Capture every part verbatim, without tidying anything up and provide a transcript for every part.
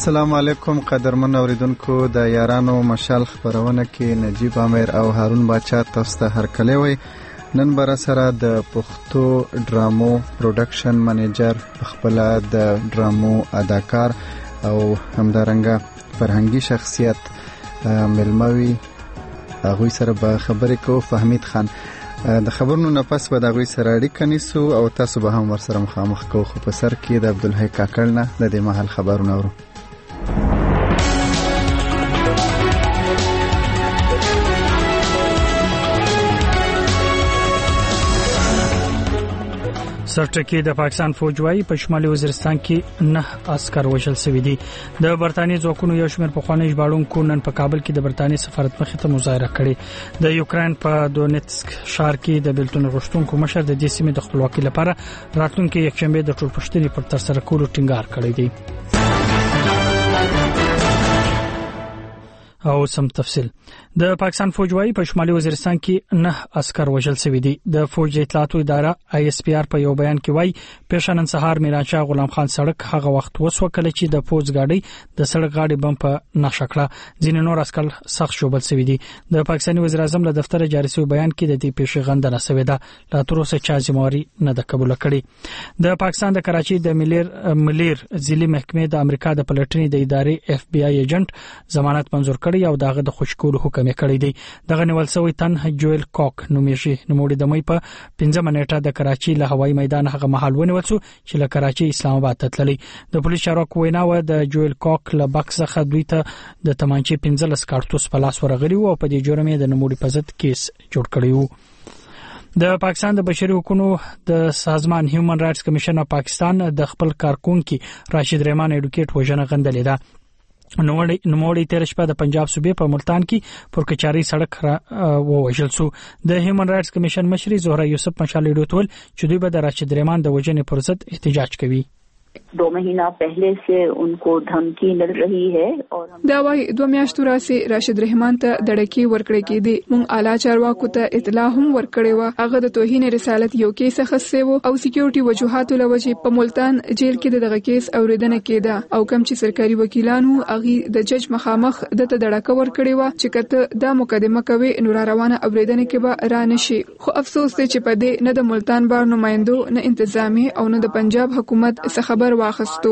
السلام علیکم قدرمن اوریدونکو د یارانو مشال خبرونه کې نجیب امیر او هارون باچا تاسو ته هرکلی وي. نن بر سره د پښتو ډرامو پروډکشن منیجر خپل د ډرامو اداکار او همدارنګه فرهنګي شخصیت ملموي هغه سره به خبرې کو. فهمید خان د خبرونو نه پس به د هغه سره اړیکه نیسو او تاسو به هم ورسره مخامخ کو. خو په سر کې د عبدالحی کاکړ نه د دې محل خبرونه اورو. سرټکی د پاکستان فوج وايي په شمالي وزیرستان کې نه عسكر وژل شوی دي. د برتانیې ځواکونو یو شمېر پخواني ژباړونکو نن په کابل کې د برتانیې سفارت مخې ته مظاهره کړې. د یوکرين په دونیتسک ښار کې د بیلتون غوښتونکو مشر د دې سیمې د خپلواکۍ لپاره راتلونکي یکشنبه د ټولپوښتنې پر تر سره کولو ټینګار کړی دی. او سم تفصيل د پاکستان فوج وايي په شمالي وزیرستان کې نه عسكر وژل شوی دي. د فوج اطلاعاتو اداره آی اس پی آر په یو بیان کې وايي پېښنن سهار میرانشاه غلام خان سړک هغه وخت وسو کله چې د فوج گاډي د سړک غاډي بم په نښه کړه. ځین نور عسكر سخت شوبل شوی دي. د پاکستاني وزیر اعظم له دفتر جاري شوی بیان کې د دې پیښې غندنه شوې ده. لا تر اوسه چا ذمہواری نه د قبول کړي. د پاکستان د کراچي د ملیر ملیر ځلي محکمې د امریکا د پلټنې د ادارې اف بی آی ایجنټ ضمانت منزور کړی او دغه د خوشکول حکم یې کړی دی. دغه نیول شوی تن جویل کاک نومیږي. نوموړي د مې په پنځمه نیټه د کراچي له هوایي میدان هغه محل ونیول شو چې له کراچي اسلام آباد ته تللی. د پولیس چارواکو وینا و د جویل کاک له بکس څخه دوی ته د تمانچې پنځلس کارتوس په لاس ورغلی او په دې جرم یې د نوموړي په ضد کیس جوړ کړی و. د پاکستان د بشري حقوقو د سازمان هیومن رائټس کمیشن اف پاکستان د خپل کارکونکو راشد رحمان اډوکیټ وژنه غندلې ده. نوموړي نوموړي تیر شپه د پنجاب صوبې په ملتان کې پر کچاري سړک ووژل شو. د هیومن رائټس کمیشن مشري زهرا یوسف مشال ډوټول چې دوی به د راشد رحمان د وژنې پر ضد احتجاج کوي. दो महीना पहले से उनको धमकी मिल रही है और دا وايي دوه میاشتو راځي راشد رحمان ته دړکی ورکړی کېدی. مونږ اعلی چارواکو ته اطلاع هم ورکړې و. هغه د توهین رسالت یو کیس خصه وو او سکیورټي وجوهاتو لوجه په ملتان جیل کې دغه کیس اوریدنه کېده او کم چې سرکاري وکیلانو هغه د جج مخامخ د ته دړکه ورکړی و چې کته دا مقدمه کوي نور روانه اوریدنه کې به را نشي. خو افسوس دی چې په دې نه د ملتان بار نمائندو نه انتظامی او نه د پنجاب حکومت څخه خبر واخستو.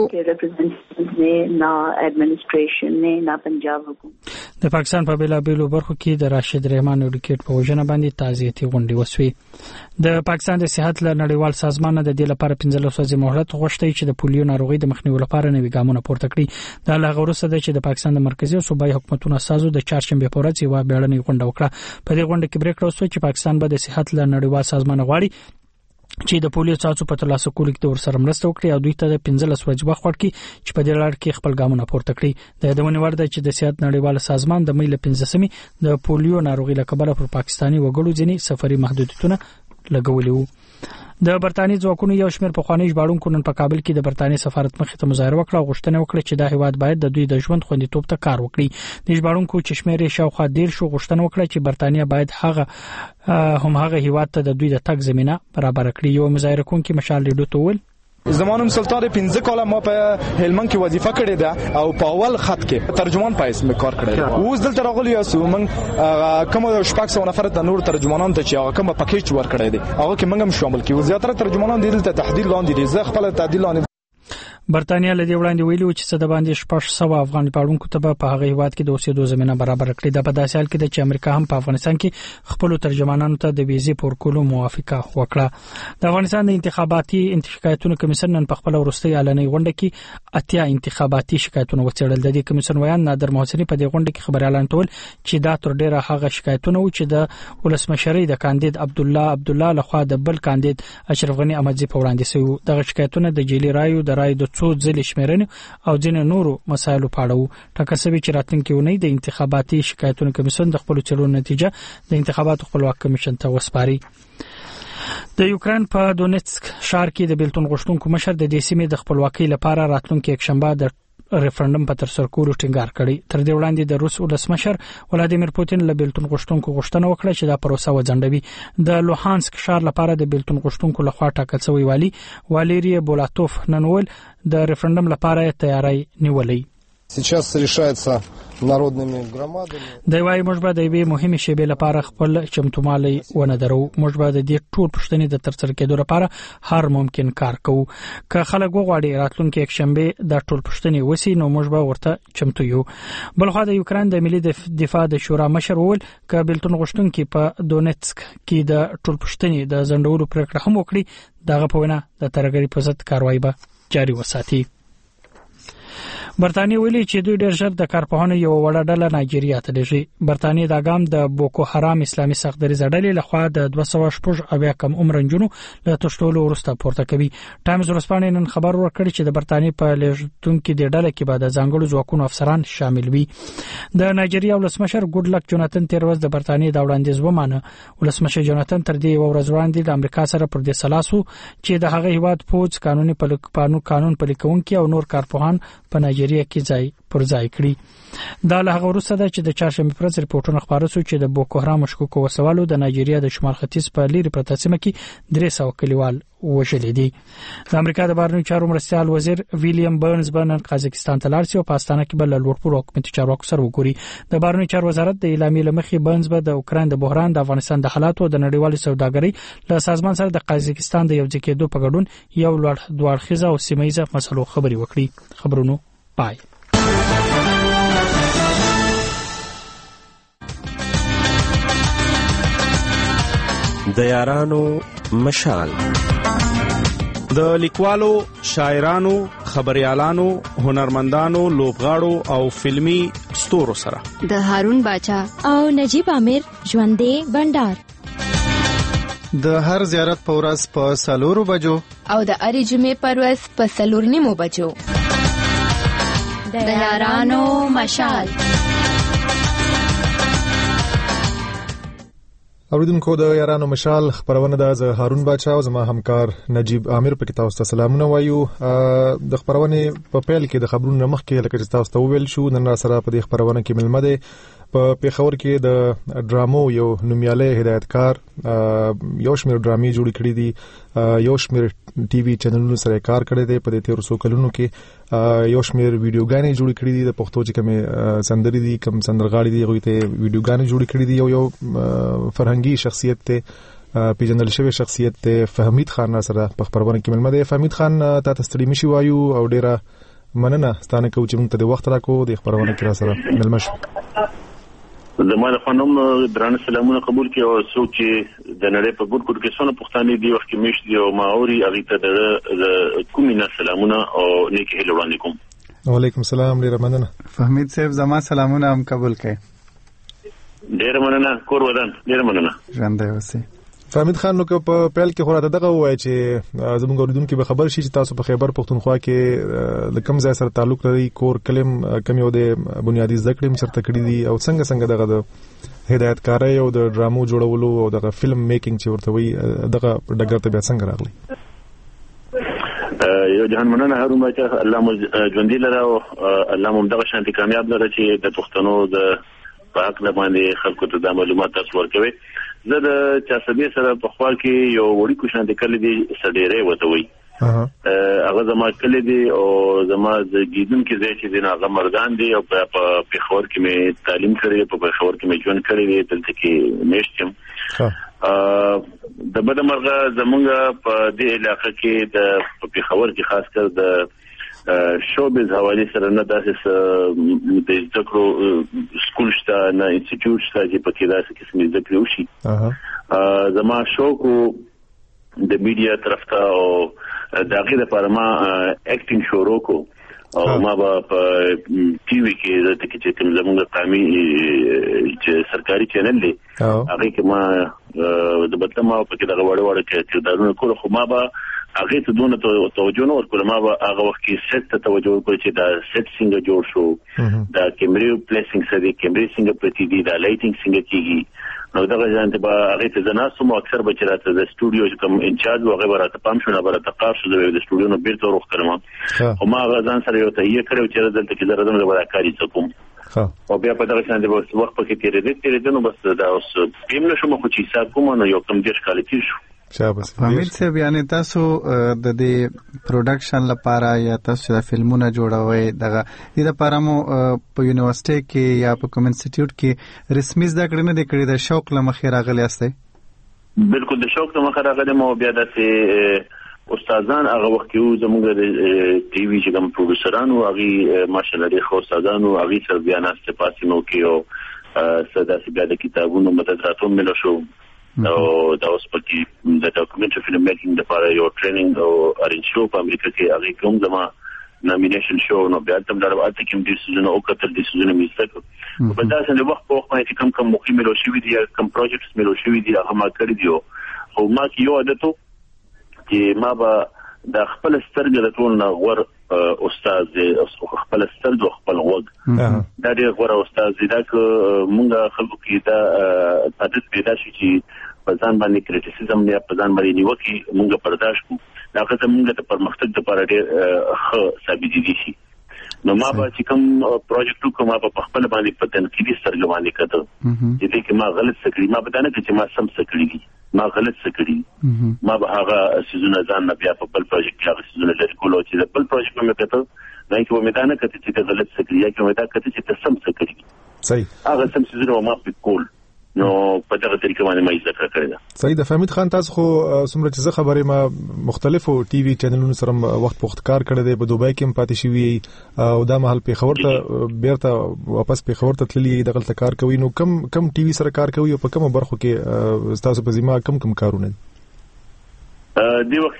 نه ایڈمنسټریشن نه نه پنجاب حکومت. د پاکستان په بیلا بیلو برخو کې د راشد رحمان اډوکیټ په وژنه باندې تعزیتي غونډې وسوي. د پاکستان د صحت له نړیوال سازمان د دې لپاره پنځلس ورځې مهلت غوښتي چې د پولیو ناروغي د مخنیوي لپاره نوي ګامونه پورته کړي. دا له غوړسه ده چې د پاکستان د مرکزی او صوبایي حکومتونو اساسو د چهارشنبه په ورځ یو بیړنۍ غونډه وکړه. په دې غونډه کې پریکړه وشوه چې پاکستان به د صحت له نړیوال سازمان غواړي چې د پولیو څاڅو په ترلاسه کولو کې ورسره مرسته وکړي او دوی ته د پنځلس ورځې وخت ورکړي چې په دې لړ کې خپل ګامونه پورته کړي. د یادونې وړ ده چې د صحت نړیوال سازمان د مې له پنځمې د پولیو ناروغي له کبله پر پاکستاني وګړو ځینې سفري محدودیتونه لګولي وو. د برتانیې ځواکونو یو شمېر پخواني ژباړونکو نن په کابل کې د برتانیې سفارت مخې ته مظاهره وکړه او غوښتنه وکړه چې دا هیواد باید د دوی د ژوند خوندیتوب ته کار وکړي. د ژباړونکو چې شمېر یې شاوخوا ډېر شو غوښتنه وکړه چې برتانیې باید هغه هم هغه هیواد ته د دوی د تګ زمينه برابر کړي. یو مظاهره کوونکی مشال لیډو ول زمانم سلطان پنځه کاله ما په هلمند کې وظیفه کړې ده او په اول خط کې ترجمان پایس مې کار کړی. اوس دلته راغلی یاسو من کوم شپږ سوه نفر د نور ترجمانان ته چې هغه کوم پکیج ورکړی دی هغه کې موږ هم شامل کیو. زیاتره ترجمانان دلته تحدید لاندې دي. زه خپل تحدید لاندې. برتانیې لدی وړاندې ویلو چې څه د باندې شپږ سوه افغان پاړونکو ته په هغه هیواد کې د اوسېدو زمينه برابر کړې ده. په داسې حال کې د چې امریکا هم په افغانستان کې خپل ترجمانانو ته د ویزې پورکولو موافقه وکړه. د افغانستان د انتخاباتي انتخاباتو کمیسیون نن په خپل ورستي اعلانې غونډه کې اتیا انتخاباتي شکایتونه وڅېړل. د دې کمیسیون ویان نادر محسنی په دې غونډه کې خبر اعلان کول چې دا تر ډیره هغه شکایتونه و چې د ولسمشرۍ د کاندید عبد الله عبد الله لخوا د بل کاندید اشرف غنی احمدزی په وړاندې شوی. دغه شکایتونه د جیلی رایو د رای د څو ځلې شمیرنې او ځینې نورو مسایلو په اړه وو. ټاکل شوی چې راتلونکي اونۍ د انتخاباتي شکایتونو کمیسیون د خپل چلو نتیجه د انتخاباتو خپلواک کمیشن ته وسپاري. د یوکرين په دونیتسک ښار کې د بیلتون غوښتونکو مشر د دې سیمې د خپلواکۍ لپاره راتلونکي یکشنبه د ریفرندم په تر سر کولو ټینګار کړی. تر دې وړاندې د روس ولسمشر ولادیمیر پوتین له بیلتون غوښتونکو غوښتنه وکړه چې دا پروسه وځنډوي. د لوهانسک ښار لپاره د بیلتون غوښتونکو لخوا ټاکل شوی والی واليری بولاتوف نن ول د ریفرندم لپاره تیاری نیولې. Сейчас решается народными громадами. د وای موږ به د یوې مهمې شیبې لپاره خپل چمتومالي ونه درو. موږ به د دې ټول پښتنې د ترڅر کېدو لپاره هر ممکن کار کوو. که خلک وغواړي راتلونکي یک شنبه د ټول پښتنې وسی نو موږ به ورته چمتو یو. بلخو د یوکران د ملي دفاع د شورا مشر وویل ک بلتون غشتونکو په دونیتسک کې د ټول پښتنې د زندولو پریکړه هم وکړي. دغه په وینا د ترګری په ضد کاروایی به جاري وساتي. برتانیې ویلي چې دوی ډېر ژر د کارپوهانو یو وړه ډله نایجیریا ته لېږي. برتانیې دا ګام د بوکو حرام اسلامي سختدریزه ډلې لخوا د دوه سوه شپږ اویا کم عمر نجونو له تښتولو وروسته پورته کوي. ټایمز ورځپاڼې نن خبر ورکړ چې د برتانیې په لېږدونکو د ډلې کې به د ځانګړو ځواکونو افسران شامل وي. د نایجیریا ولسمشر ګډلک جوناتن تیر ورځ د برتانیې د وړاندیز ومانه. ولسمشر جوناتن تر دې ورځ وړاندې د امریکا سره پر دې سلاسو چې د هغه هیواد پوز قانوني پلي قانون پلي کوونکي او نور کارپوهان په نایجیریا کې ځای پر ځای کړی. دا له هغه وروسته ده چې د چهارشنبه پر ورځ رپورټونه خبره شو چې د بوکو حرام مشکوکو وسوالو د نایجیریا د شمال ختیځ په لری پرته سیمه کې درې سوه کلیوال وژل دي. د امریکا د بهرنیو چارو مرستیال وزیر ویلیام برنز بنن قازقستان ته لاړ شي او په استانه کې بل لوړپوړو حکومتي چارواکو سره وګوري. د بهرنیو چارو وزارت د اعلامیې لمخې برنز به د اوکران د بحران، د افغانستان د حالات او د نړیوالې سوداګرۍ له سازمان سره د قازقستان د یو ځای کېدو په ګډون یو لوړ دوړخیزه او سیمایي مسلو خبري وکړي. خبرونو پای. د یارانو مشال د لیکوالو، شاعرانو، خبريالانو، هنرمندانو، لوبغاړو او فلمی ستورو سره د هارون باچا او نجیب عامر ژوندې بندر د هر زیارت په ورځ په سالورو بجو او د اړې جمعې په ورځ په سلور نیمو بجو د یارانو مشال. اوریدونکو د یارانو مشال خبرونه د هارون باچا او زما همکار نجیب عامر په کې تاسو ته سلامونه وایو. د خبرونه په پیل کې د خبرونو مخکې لکه چې تاسو ته وویل شو نن سره په دې خبرونه کې ملمه ده. په پیښور کې د ډرامو یو نومیاله هدایتکار یو شمېر ډرامې جوړې کړې دي، یو شمېر ټي وي چینلونو سره کار کړی دی. په دې تیر څو کلونو کې یو شمېر ویډیوګانې جوړې کړې دي. د پښتو چې کومه سندري دي، کوم سندرغاړي دي، هغه ته ویډیوګانې جوړې کړې دي. یو یو فرهنګي شخصیت ته پیژندل شوی شخصیت ته فهمید خان سره په خبرونه کې ملمه ده. فهمید خان تاسو ستړي مشي وایو او ډیره مننه ستانه کوم چې موږ ته د وخت راکو د خبرونه کې را سره ملمه شو. زموږ خانم درانه سلامونه قبول کړئ او څوک چې د نړۍ په ګوټ ګوټ کې څونه پښتانه دي وخت کې مشت دي او ماوري هغه ته د کومینه سلامونه او نیکی هیله وړاندې کوم. وعلیکم السلام، ډیره مننه. فهمید صاحب زما سلامونه هم قبول کړئ. ډیره مننه، کور ودان، ډیره مننه. ژوندې اوسئ. فهمید خان نو په پیل کې خو راته دغه وایي چې زموږ اوریدونکو به خبر شي چې تاسو په خیبر پښتونخوا کې د کوم ځای سره تعلق لري، کور کلم کوم یو د بنیادی ذکر هم چرته کړی دي او څنګه څنګه دغه د هدایتکارۍ او د ډرامو جوړولو او دغه فلم میکینګ چې ورته وي دغه ډګر ته بیا څنګه راغلی؟ یو جهان مننه هارون باچا، الله مو ژوندې لره او الله مو دغه شانتي کامیاب لره چې د پښتنو د په حق باندې خلکو ته د معلومات تاسو ورکوي. زه د چاسبې سره په خوا کې یو وړي کو شانتي کلی دی سډېرې وته وي. هغه زما کلی دی او زما د گیدون کې ځای چې دی هغه مردان دی او په پیښور کې مې تعلیم کړی، په پیښور کې مې ژوند کړی دی، دلته کې میشتم. د بدمرغه زمونږ په دې علاقې کې د پیښور کې خاص کر د شوبز حواله سره نه داسې د ذکر سکول شته نه انسټیټیوټ شته چې په کې داسې قسمه ذکر وشي. زما شوق د میډیا طرف ته او دغه لپاره ما اکټینګ شروع کو او ما په ټي وي کې د تکي چې کوم زموږ قومي چې سرکاري چینل دی هغه کې ما د بدلما په کې دغه وړ وړ کې کردارونه کول، خو ما به هغه ته دونه توجه نه ورکول. ما به هغه وخت کې سیټ ته توجه وکړ چې دا سیټ څنګه جوړ شو، دا کیمرې پلیسینګ سره کیمرې څنګه پرتی دي، دا لایټینګ څنګه کیږي. نو دا ځان ته به هغه ته زناسو مو اکثر بچراته د سټوډیو کوم انچارج هغه براته پام شو نه براته قار شو د سټوډیو نو بیرته روخ کړم. او ما ځان سره یو ته یې کړو چې دلته کې زردم د وړاکاري څوم او بیا په دغه شان د وخت په کې تیرې دې تیرې نو بس دا اوس پیم نشم خو چې حساب کوم نو یو کم ډیر کال تیر شو. شاباس. حمید صاحب یعنی تاسو د دې پروډکشن لپاره یا تاسو د فلمونو جوړوي دغه د لپاره مو په یونیورسيټي کې یا په کوم انسټیټیوټ کې رسمي زده کړې نه کړې د شوق لمخې راغلی استه؟ بالکل د شوق لمخې راغلی مو بیا د استادان هغه وخت کې زموږ د ټي وي چې کوم پروډوسرانو هغه ماشاءالله د خو استادانو هغه سره بیا ناسته پاسې نو کې او صدا سي د کتابونو مدد راتوم ملو شو او دا اوس پکې د ډاکومنټري فلم میکینګ لپاره یو ټریننګ او ارینج شو په امریکا کې هغه کوم زما نامینیشن شو نو بیا تم درو اته کوم ډیسیژن او کتل ډیسیژن میسته په داسې د وخت په وخت باندې کوم کوم مخې ملو شوی دي کوم پروجیکټس ملو شوی دي هغه ما کړی دی او ما کې یو عادت چې ما به د خپل سترګې د ټول نه غور استاد دی خپل سترګې خپل وګ دا ډېر غوړ استاد دی دا مونږ خلکو کې دا عادت پیدا شي چې په ځان باندې کریټیسیزم یا په ځان باندې نیوکه مونږ برداشت کوو دا که مونږ ته پرمختګ لپاره ډېر ښه ثابت دي شي نو ما به چې کوم پروجیکټ کوم په خپل باندې په تنقیدي سترګې باندې کتل چې دې کې ما غلط څه کړی ما به دا نه کړم چې ما سم څه کړی ما غلط څه کړی ما به هغه سيزونه ځان نه بیا په بل پروجیکټ کې هغه سيزونه لري کولو چې بل پروجیکټ مې کتل دا کې و مې دا نه کړم چې غلط څه کړی یا کې مې دا کړم چې سم څه کړی صحیح هغه سم سيزونه ما په کول نو په دغه طریقه باندې مې ذکر کړی دا صحیح د فهمید خان تاسو خو څومره چې خبرې ما مختلفو ټي وي چینلونو سره وخت پخت کار کړی دی په دوبۍ کې هم پاتې شوی او دا محل په خبر ته بیرته واپس په خبر ته تللی دغه کار کوي نو کم کم ټي وي سره کار کوي او په کومه برخو کې تاسو په ذمہ کم کم کارونه دی وخت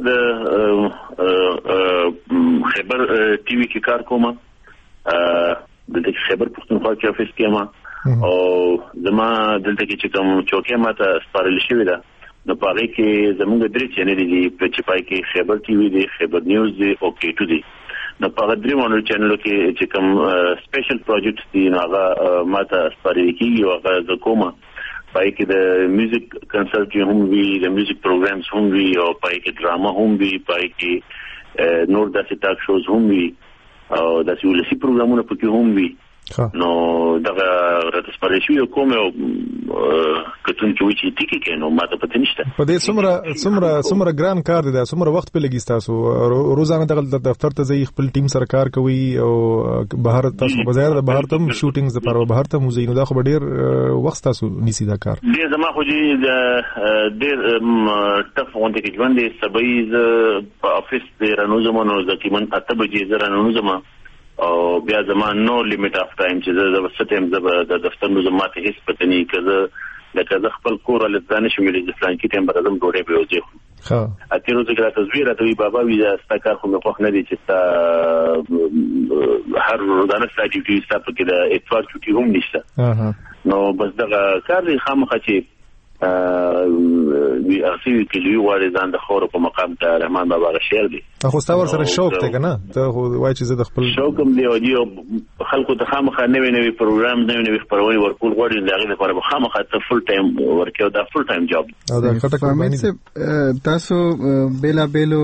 د خبر ټي وي کې کار کوم د خبر پښتونخوا کې افیس کې ما او زما دلته کې چې کوم چوکۍ ماته سپارل شوې ده نو په هغه کې زموږ درې چینل دي په چې پای کې خبر ټي وي دي خبر نیوز دي او کې ټو دي نو په هغه درې مونږ چینل کې چې کوم سپیشل پروجیکټس دي هغه ماته سپارل کیږي او هغه د کومه پای کې د میوزیک کنسرټ هم وي د میوزیک پروګرامز هم وي او پای کې ډراما هم وي پای کې نور داسې ټاک شوز هم وي او داسې ولسی پروګرامونه پکې هم وي نو دغه راته سپارل شوی کوم او کتون چې وچی ټیکي کې نو ماته پته نشته په دې څومره څومره څومره ګران کار دی دا څومره وخت په لګی تاسو روزانه دغه دفتر ته ځي خپل ټیم سره کار کوي او بهر تاسو بازار د بهر ته شوټینګز لپاره بهر ته موزي نو دا خو ډیر وخت تاسو نیسی دا کار دې زما خو دې د ډیر ټف غونډه کې ژوند دي سبای په افیس د رانوزمو نو ځکه اته بجې زره رانوزمو او بیا زمان نو لیمیټ اف ټایم چې زه د ستیم د دفتر نو زماته هیڅ پته نه کړه لکه زه خپل کور له ځان شمېلې د فلان کې ټیم برازم ډوړې به وځي ها اته روزه کې راته تصویر راته بابا وی زه کار خو مې خوښ نه دي چې تا هر روزانه ساجي ټي ستا په کې د اتوار چټي هم نشته نو بس دغه کار دی خامخا چې وی اخی کلی واره ځان د خور په مقام ته رحمان بابا شعر دی خو ستاسو سره شوق ته کنه ته وای چې زه د خپل شوق هم دی او دی خلکو ته خامخا نوې نوې پروګرام نوې نوې خبرونه ورکول غواړي دا غي لپاره خامخا ته فل ټایم ورکو دا فل ټایم جاب او دا خټه قرباني تاسو بیلا بیلو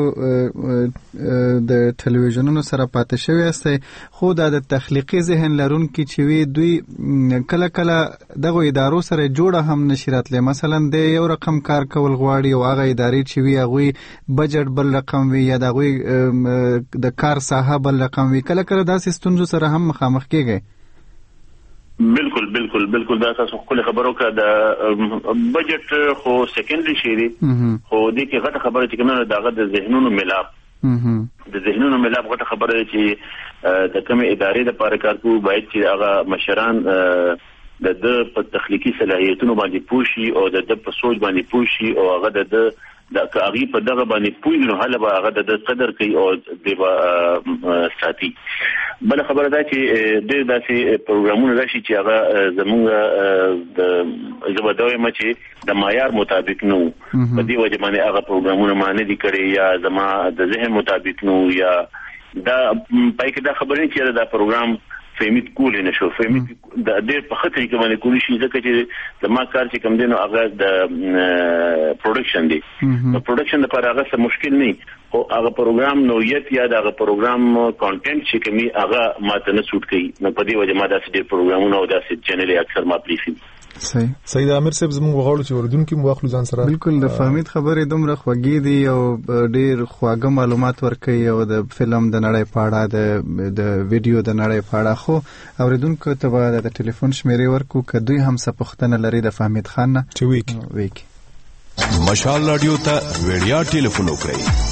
د ټلویزیونونو سره پاتې شوی استه خو د تخلیقي ذهن لرونکي چې وی دوی کله کله دغه ادارو سره جوړه هم نشرات لې مثلا د یو رقم کار کول غواړي او هغه ادارې چې وی هغه بجټ بل رقم وی یا دغه د کار ساحه بل رقم وی کله کله داسې ستونزو سره هم مخامخ کیږي بالکل بالکل بالکل دا تاسو خپل خبرو کا د بجټ خو سیکنډري شي دي خو دې کې غټه خبره چې کنه دغه د ذهنونو ملاپ د ذهنونو ملاپ غټه خبره چې د کوم ادارې د لپاره کار کوي باید چې هغه مشران د د په تخلیقي صلاحیتونو باندې پوښي او د د په سوچ باندې پوښي او هغه د د کاغي په دغه باندې پوي نو هله به هغه د قدر کوي او د ساتي بل خبره ده چې د داسې پروګرامونه راشي چې هغه زموږ د زبدوي مچي د معیار مطابق نو په دې وجه باندې هغه پروګرامونه معنی دي کړي یا زما د ذهن مطابق نو یا دا پای کې دا خبرې چې دا پروګرام فهمید کول نه شو فهمید د ډېر په خطر کې باندې کولی شي ځکه چې زما کار چې کوم دینو هغه د پروډکشن دی نو پروډکشن لپاره هغه څه مشکل نه او هغه پروګرام نوعیت یا هغه پروګرام کانټینټ چې کومي هغه ماته نه سوټ کوي نو په دې وجه ما داسې ډېر پروګرامونه او داسې چینل اکثر ما پریفي صحیح صحیح د امیر صاحب زموږ غواړو چې وردونکو مواخلو ځان سره بالکل د فهمید خبرې دومره خوږې دي او ډېر خواږه معلومات ورکوي او د فلم د نړۍ په اړه د د ویډیو د نړۍ په اړه خو اوریدونکو ته به د ټلیفون شمیرې ورکو که دوی هم څه پوښتنه لري د فهمید خان نه چې ویکي ویکي مشال رادیو ته وړیا ټلیفون وکړئ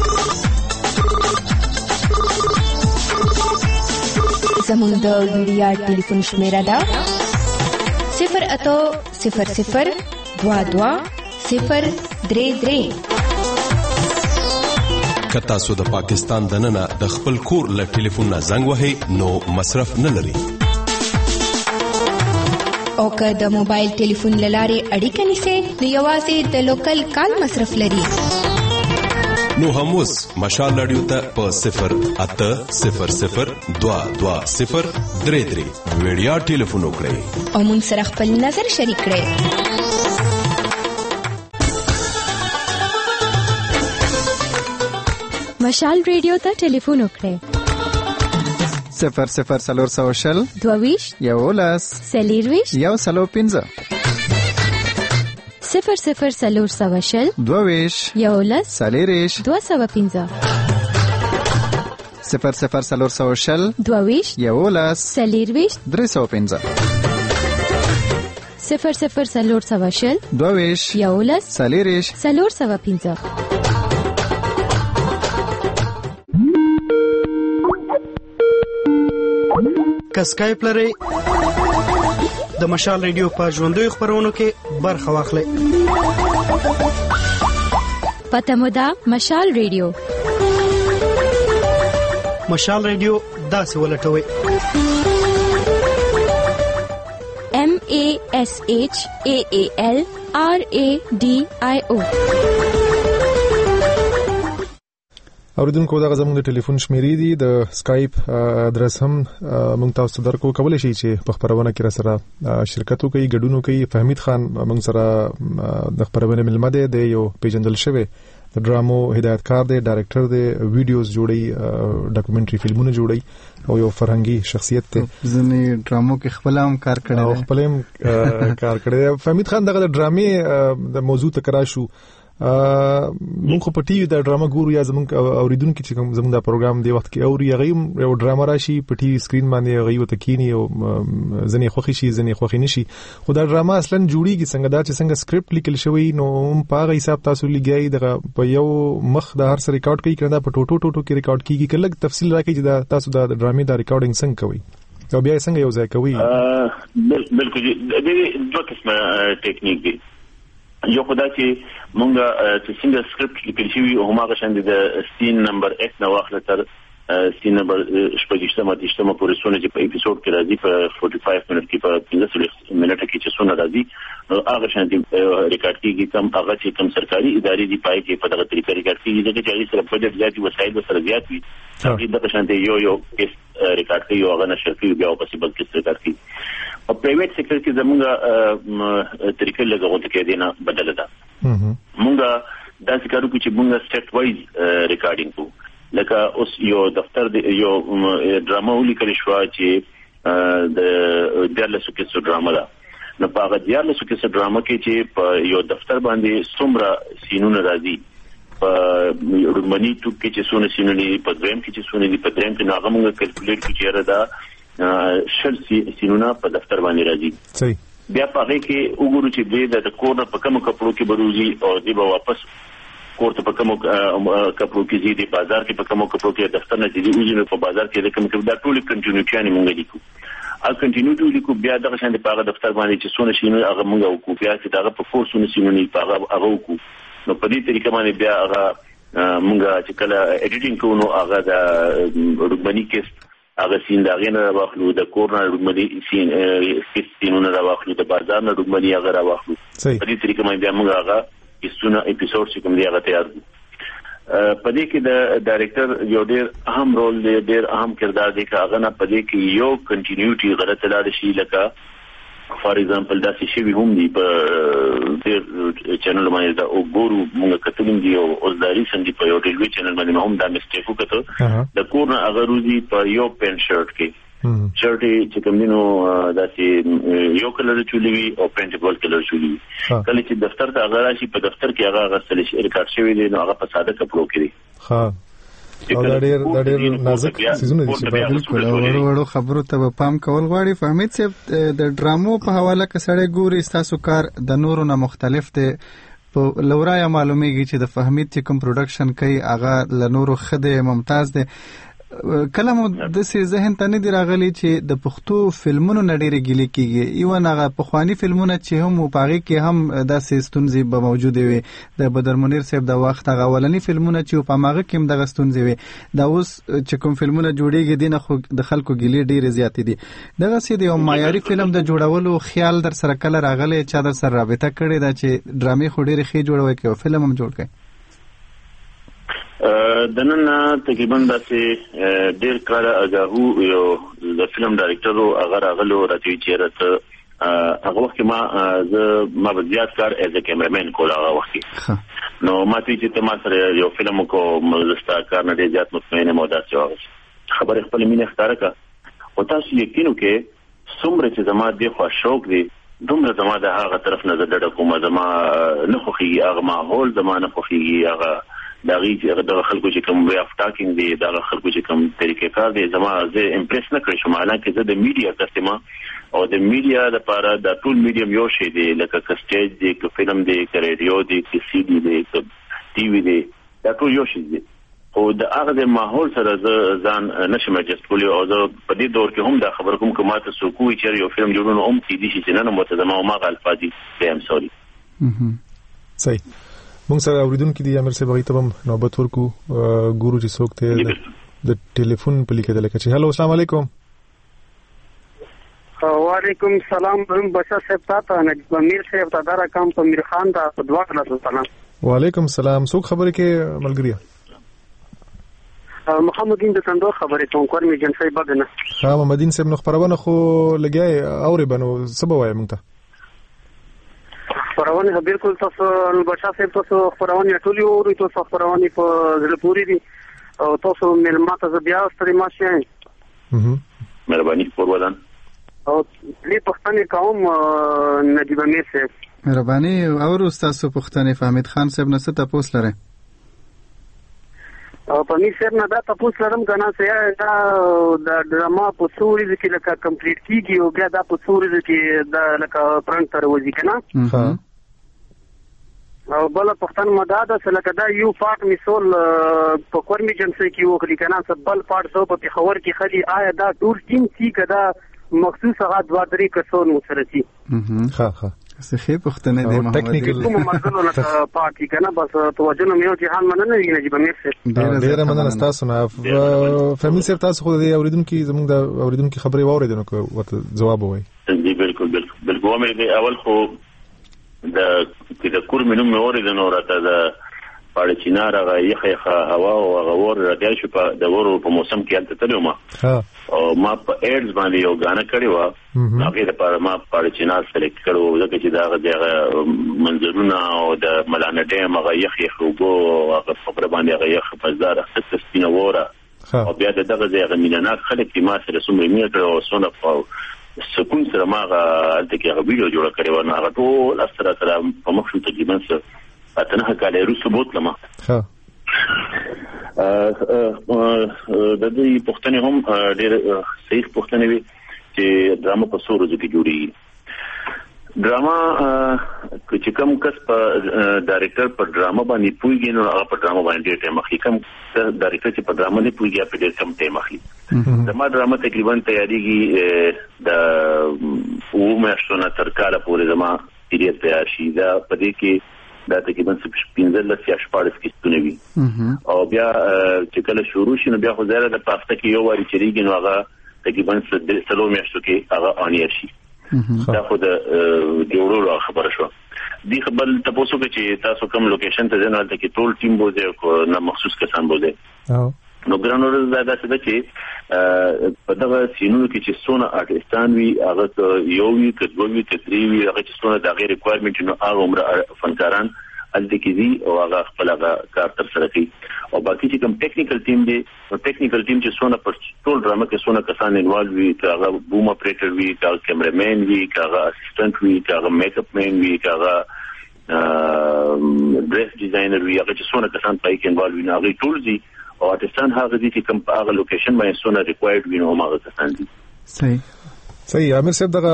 زموږ د ویډیا ټلیفون شمیره ده صفر اتو صفر صفر دوا دوا صفر درې درې. که تاسو د پاکستان دننه د خپل کور له ټلیفون نه زنګ وهئ نو مصرف نه لري. او که د موبایل ټلیفون له لارې اړیکه نیسئ نو یوازې د لوکل کال مصرف لري. نو هم اوس مشال رادیو ته په صفر اته صفر صفر دوا دوا صفر درې درې وړیا ټلیفون وکړئ او موږ سره خپل نظر شریک کړئ. مشال رادیو ته ټلیفون وکړئ صفر صفر سلور سو شل دوویش یولس سلیرویش یو سلو پنځه صفر صفر سلور سو شل دوویش یولس سلیریش دو سو پنځه صفر صفر سلور سو شل دوویش یولس سلیرویش درې سو پنځه صفر صفر سلور سو شل دوویش یولس سلیریش سلور سو پنځه. که سکایپ لرئ د مشال رادیو په ژوندوي خبرونو کې برخه واخلئ. پته مو ده مشال رادیو. مشال رادیو داسې ولټوئ M A S H A A L R A D I O. اوریدونکو دا زموږ د ټلیفون شمیرې دي د سکایپ ادرس هم موږ تاسو درکو کولای شئ چې په خبرونه کې را سره شرکت وکړئ ګډون وکړئ. فهمید خان موږ سره د خبرونه ملمه دی د یو پیجندل شوی د ډرامو هدایتکار دی ډایرکټر دی ویډیوز جوړي ډاکومنټري فلمونه جوړي او یو فرهنګي شخصیت دی. ځنې ډرامو کې خپل هم کار کړی او خپل هم کار کړی. فهمید خان دغه ډرامې د موضوع تکرار شو مونږ په ټي وي دا ډرامه ګورو یا زمونږ اوریدونکو چې زمونږ دا پروګرام دی وخت کې اوري هغه یو ډرامه راشي په ټي وي سکرین باندې هغه وته کینی او ځنې خوخي شي ځنې خوخي نشي. خو دا ډرامه اصلا جوړیږي څنګه دا چې څنګه سکرپټ لیکل شوی نو په هغه حساب تاسو لګیای دغه په یو مخ د هر څه ریکارډ کوي کنده په ټوټو ټوټو کې ریکارډ کیږي کله تفصیل راکړي چې دا تاسو دا ډرامې دا ریکارډینګ څنګه کوي او بیا څنګه یو ځای کوي. بالکل د دوه قسمه ټیکنیک دي. یو خدای چې مونږه چې څنګه سکرپټ لیکل شوی او هغه شاند د سین نمبر یک نو واخله تر سین نمبر شپږشتمه دشتمه پورې سونه چې په اپیزود کې راځي په پنځه ویشت منټ کې په پنځه منټ کې چې سونه راځي هغه شاند ریکارډ کیږي کوم هغه چې کوم سرکاري ادارې دی پای کې په دغه طریقې ریکارډ کیږي چې هغه سره بجټ زیاتې وسایل سره زیات وي هغه دغه شاند یو یو ریکارډ کوي او هغه نشر کوي بیا په سیبل کې ریکارډ کوي. او پرایویټ سېکټر کې زموږه طریقې لګول کې دي نه بدل ده. مونږه دا څنګه کوو چې مونږه سټیټ وایز ریکارډینګ کوو. لکه اوس یو دفتر یو ډرامه ولیکل شو چې د دیارلسو کې څو ډرامه ده نو په هغه دیارلسو کې څو ډرامه کې چې په یو دفتر باندې څومره سینونه راځي په روماني ټوک کې چې څونه سینونه په دریم کې چې څونه دي په دریم کې هغه مونږه کیلکولیټ کوو چې دا شل سینونه په دفتر باندې راځي. صحیح. بیا په هغه کې وګورو چې د کور په کوم کپړو کې بروزي او دی به واپس کور ته په کوم کپړو کې زی دی بازار کې په کوم کپړو کې دفتر نه دي اوځي په بازار کې کوم کې دا ټول کنټینیوټي مونږ لیکو. ا کنټینیوټي لیکو بیا دغه شان په هغه دفتر باندې چې څونه شینونه هغه مونږ وکړو بیا چې دغه په کور څونه شینونه په هغه هغه وکړو. نو په دې طریقه باندې بیا هغه مونږ چې کله اډیټینګ کوو نو هغه د روبني کې هغه سین دا غینه راوخلو د کورنر رومني سین سینونه راوخلو د بازار نه رومني هغه راوخلو. په دې طریقه باندې موږ هغه ایستونه اپیزود چې کوم دی هغه تیار دي. په دې کې د ډایرکټر یو ډېر اهم رول دی ډېر اهم کردار دی چې هغه نه په دې کې یو کنټینیوټي غلط لاړ شي لکه فار ایگزامپل دا چې شی هم دی په ډېر چینل باندې دا وګورو موږ کتلم دی او اوسداري سندي په یو ریلوي چینل باندې هم دا مسټیک وکړو د کورن هغه روزي په یو پین شرټ کې چرټي چې کوم دینو داسې یو کلر چولوي او پینټ بول کلر چولوي کله چې دفتر ته هغه راشي په دفتر کې هغه غسل شي ریکارډ شوی دی نو هغه په ساده کپړو کې دی ها او دا ډېر دا ډېر نازک سيزونه دي چې بالکل ورو ورو خبرو ته پام کول غواړي. فهمید صاحب د ډرامو په حواله کې سړی ګوري تاسو کار د نورو نه مختلف دی په لورای معلومیږي چې د فهمید چې کوم پروډکشن کوي هغه ل نورو خده ممتاز دی. کله مو د سي ذهن ته نه دی راغلی چې د پښتو فلمونو نړۍ ګلی کیږي ایوه هغه پخوانی فلمونه چې هم پاغي کې هم د سیستونزي به موجود وي د بدر منیر صاحب د وخت هغه ولني فلمونه چې په ماغه کې هم د غستونزي وي دا اوس چې کوم فلمونه جوړیږي دینه خو د خلکو ګلی ډیر زیات دي دغه سي د یو معیاري فلم د جوړولو خیال در سره کله راغلی چې در سره رابطه کړی دا چې ډرامې خو ډیر خې جوړوي کې فلم هم جوړ کړي د نن تقریبا داسې ډیر کار اگاهو یو د فلم ډایرکټر او هغه راغلو راځي چې راته هغه وخت ما زه ما زیات کار از کیمرمن کول هغه وخت نو ما چې ته ما سره یو فلم کو مزستا کار نه زیات مطمئن مو داسې خبر خپل مینه ښکارا کا او تاسو یقینو کې څومره چې زما د خو شوق دی دومره زما د هغه طرف نه زړه کوم زما نه خوخي هغه ماحول زما نه خوخي هغه دا غي د خلکو چې کوم وی اف ټاکینګ دی دا خلکو چې کوم طریقې کار دی زما زه امپریس نه کړی شم حالانکه زه د میډیا کسمه او د میډیا لپاره د ټول میډیم یو شی دی لکه کسټیج دی ک فلم دی ک ریډیو دی ک سی ډي دی ک ټي وي دی دا ټول یو شی دی او د هغه د ماحول سره ځان نشم اجست کولی او زه په دې دور کې هم دا خبر کوم کومه تاسو کوی چې یو فلم جوړونو هم کې دي چې نه متزما او ما غلطادي ام سوري صحیح مونږ سره اوریدونکو دي امر صاحب غیته هم نوبت ورکو ګورو چې څوک ته د ټلیفون په لیکه د لکه چې هالو السلام علیکم وعلیکم السلام بهم بشا صاحب تاسو نجیب امیر صاحب ته دا رقم په میر خان دا په دوا کړه سلام وعلیکم السلام څوک خبرې کې ملګری محمد دین د تندور خبرې کوم کور می جنسي بدنه ها محمد دین صاحب نو خبرونه خو لګای اورې بنو سبا وایم مونږ ته خبرونه بالکل تاسو بشا صاحب تاسو خبرونه ټولې اوري تاسو خبرونه په زړه پوری دي او تاسو ملمات ز بیا ستړي ماشه اها مهرباني پرودان او دې پښتنې قوم نجیب امیر صاحب مهرباني او استاد پښتنې فهمید خان صاحب نه ست تاسو لره او په می سر نه دا تاسو لرم کنه چې دا د ډراما په سوري کې لکه کمپلیټ کیږي او بیا دا په سوري کې دا لکه پرنټ تر وځي کنه ها او بل پښتون مداد سره کدا یو پارت میسول په کورمي جنسي کې وکړي کنه څه بل پارت سو په خبر کې خالي آیا دا ټول ټیم سي کدا مخصوص هغه دوه درې کسون مسرتي ها ها صحیح پښتنه دی محمد کوم مزلو لکه پارتي کنه بس توجه نه یو جهان مننه نه نجیب امیر ډیر ډیر مننه تاسو نه فهمي سره تاسو خو د اوریدونکو زموږ د اوریدونکو خبرې واوریدنه کو ورته جواب وای دی بالکل بالکل بالکل مې دی اول خو د د کور منو مې اوریدنه راته د پاړ چینار هغه یخه هوا او هغه ور راځي شو په د ورو په موسم کې انت تلو ما او ما په ایډز باندې یو غانا کړی و هغه لپاره ما پاړ چینار سلیکټ کړو ځکه چې دا د منظرونه او د ملانه ډیم هغه یخ یخ وګو هغه خبره باندې هغه یخ په زاره ست سپینه وره او بیا دغه ځای مینانات خلک چې ما سره سمري مې کړو او سونه په سکون سره ما هغه د کې ویډیو جوړ کړی و نه هغه ټول اثر سره په مخ شو تقریبا څه اتنه کاله روسو بوتلم ها د دې پښتنې هم ډېر صحیح پښتنې وي چې ډراما په څو ورځو کې جوړیږي ډراما چې کوم کس په ډایرکټر په ډراما باندې پويږي نو هغه په ډراما باندې ډېر ټایم اخلي کوم ډایرکټر چې په ډراما نه پويږي په ډېر کم ټایم اخلي د ما ډراما تقریبا تیاریږي د و مې شونه تر کاله پورې زما پیریډ تیار شي دا په دې کې دا تقریبا پنځه لس یا شپږ کیسونه وي او بیا چې کله شروع شي نو بیا خو زیاده د پافته کې یو واری چریږي نو هغه تقریبا څلور میاشتو کې هغه انیر شي دا خو د جوړولو خبره شو دی خبر تاسو کې چې تاسو کوم لوکیشن ته ځنه ته کې ټول ټیم بوزي او نه مخصوص کسان بوزي نو ګرانو زیاده څه ده چې په دغه سینونو کې چې څونه آرټستان وي هغه یو وي کډوي کتري وي هغه چې څونه د غیر ریکوایرمنټ نو هغه عمر فنکاران الته کې دي او هغه خپل هغه کار تر سره کوي او باقي چې کوم ټیکنیکل ټیم دی نو ټیکنیکل ټیم چې څونه پر ټول ډرامه کې څونه کسان انوالو وي هغه بوم اپریټر وي هغه کیمرامین وي هغه اسسټنټ وي هغه میک اپ مین وي هغه ډریس ډیزاینر وي هغه چې څونه کسان پای کې انوالو وي هغه ټول دي او ارتستان هغه دي چې کوم هغه لوکیشن باندې څونه ریکوایرډ وي نو هغه کسان دي. صحیح صحیح عامر صاحب دغه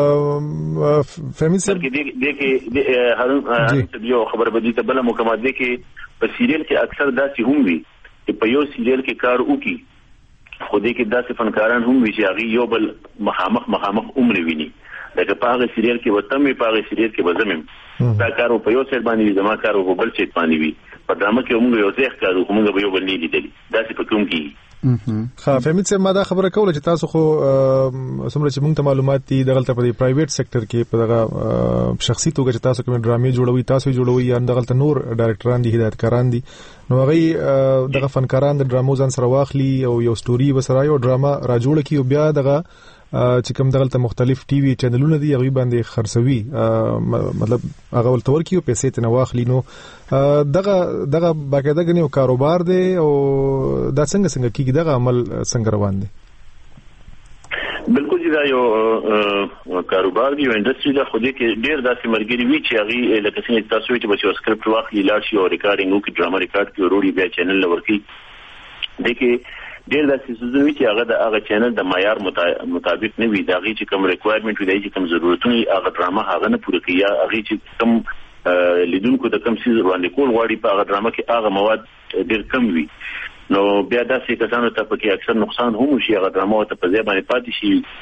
فهمي صاحب کې د کې هارون یو خبر بدی ته بل مکمل دي کې په سیریل کې اکثر داسې هم وي چې په یو سیریل کې کار وکي خو دې کې داسې فنکاران هم وي چې هغه یو بل مخامخ مخامخ عمر ویني لکه په هغه سیریل کې وتم په هغه سیریل کې وزمم دا کار په یو سر باندې زما کار په بل سر باندې وي په ډرامه کې موږ یو ځای کارو موږ به یو بل نه لیدل داسې په کوم کې ها فهمت څه ما دا خبره کوله چې تاسو خو سمره چې موږ ته معلومات دي دغه په پرایویټ سېکټر کې په دغه شخصي توګه چې تاسو کوم ډرامې جوړوي تاسو جوړوي یا دغه نور ډایرکټران دي هدایتکاران دي نو هغه دغه فنکاران د ډرامو ځان سره واخلي او یو ستوري وسره یو ډراما را جوړ کړي او بیا دغه چې کوم دغه مختلف ټي وي چینلونه دي هغه باندې خرڅوي مطلب هغه ولتور کیو پیسې ته واخلي نو دغه دغه باقاعده غنیو کاروبار دی او دا څنګه څنګه کیږي دغه عمل څنګه روان دی؟ بالکل دا یو کاروبار دی یو انډستری دا خو دې کې ډیر داسې مرګري وی چې هغه لکه څنګه تاسو چې بچو سکرپټ واخلي لاړ شي او ریکارډینګ وکړي ډراما ریکارډ کوي وروړي بیا چینل لورکي دې کې ډیر داسې سوزوي چې هغه د هغه چینل د معیار مطابق نه وي دا غي چې کوم ریکوایرمنټ وي چې کوم ضرورتونه هغه ډراما هغه نه پوره کوي هغه چې کوم لیدونکو د کوم سیز باندې کول غواړي په هغه ډراما کې هغه مواد ډیر کم وي نو بیا داسې کسانو ته پکې اکثر نقصان هم شي هغه ډراما ته په ځای باندې پاتې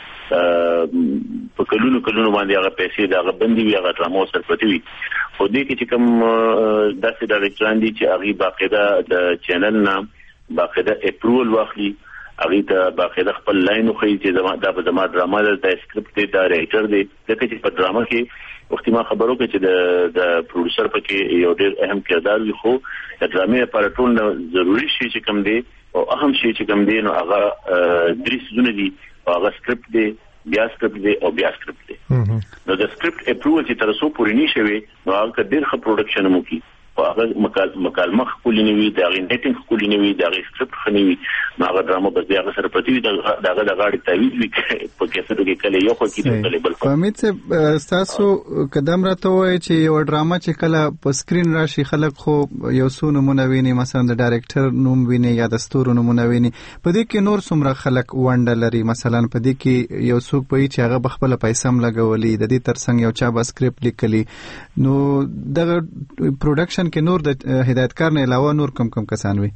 شي په کلونو کلونو باندې هغه پیسې دا هغه بندي وي هغه ډراما سره پاتې وي خو دې کې چې کوم داسې ډایرکټران دي چې هغه باقاعده د چینل نه باقاعده اپروول واخلي هغه ته باقاعده خپل لاین خو چې زما دا په زما ډراما د سکرپټ دی دا رائټر دی ځکه چې په ډراما کې وخت ما خبرو کې چې د د پروډوسر پکې یو ډېر اهم کردار وي خو د ډرامې لپاره ټول ضروري شي چې کوم دی او اهم شي چې کوم دی نو هغه درې سونه دي هغه سکرپټ دی بیا سکرپټ دی او بیا سکرپټ دی نو د سکرپټ اپروول چې تر څو پورې نشي وي نو هغه ډېر ښه پروډکشن مو کوي هغه مکالمه خپل نیوي دا غي نیټینګ خپل نیوي دا غي سکرپټ خنوي نو هغه ډرامه بس هغه سره پتی دا دغه د غاړي تعویض وی په کیسه کې کله یو خو کې کله بل فهمت څه تاسو قدم راته وای چې یو ډرامه چې کله په سکرین راشي خلک خو یو څو نمونه ویني مثلا د ډایرکټر نوم ویني یا د ستورو نمونه ویني په دې کې نور څومره خلک ونډه لري مثلا په دې کې یو څوک په چې هغه بخپل پیسې هم لګولي د دې ترڅنګ یو چا به سکرپټ لیکلي نو دغه پروډکشن کې نور د هدایتکار نه علاوه نور کم کم کسان وي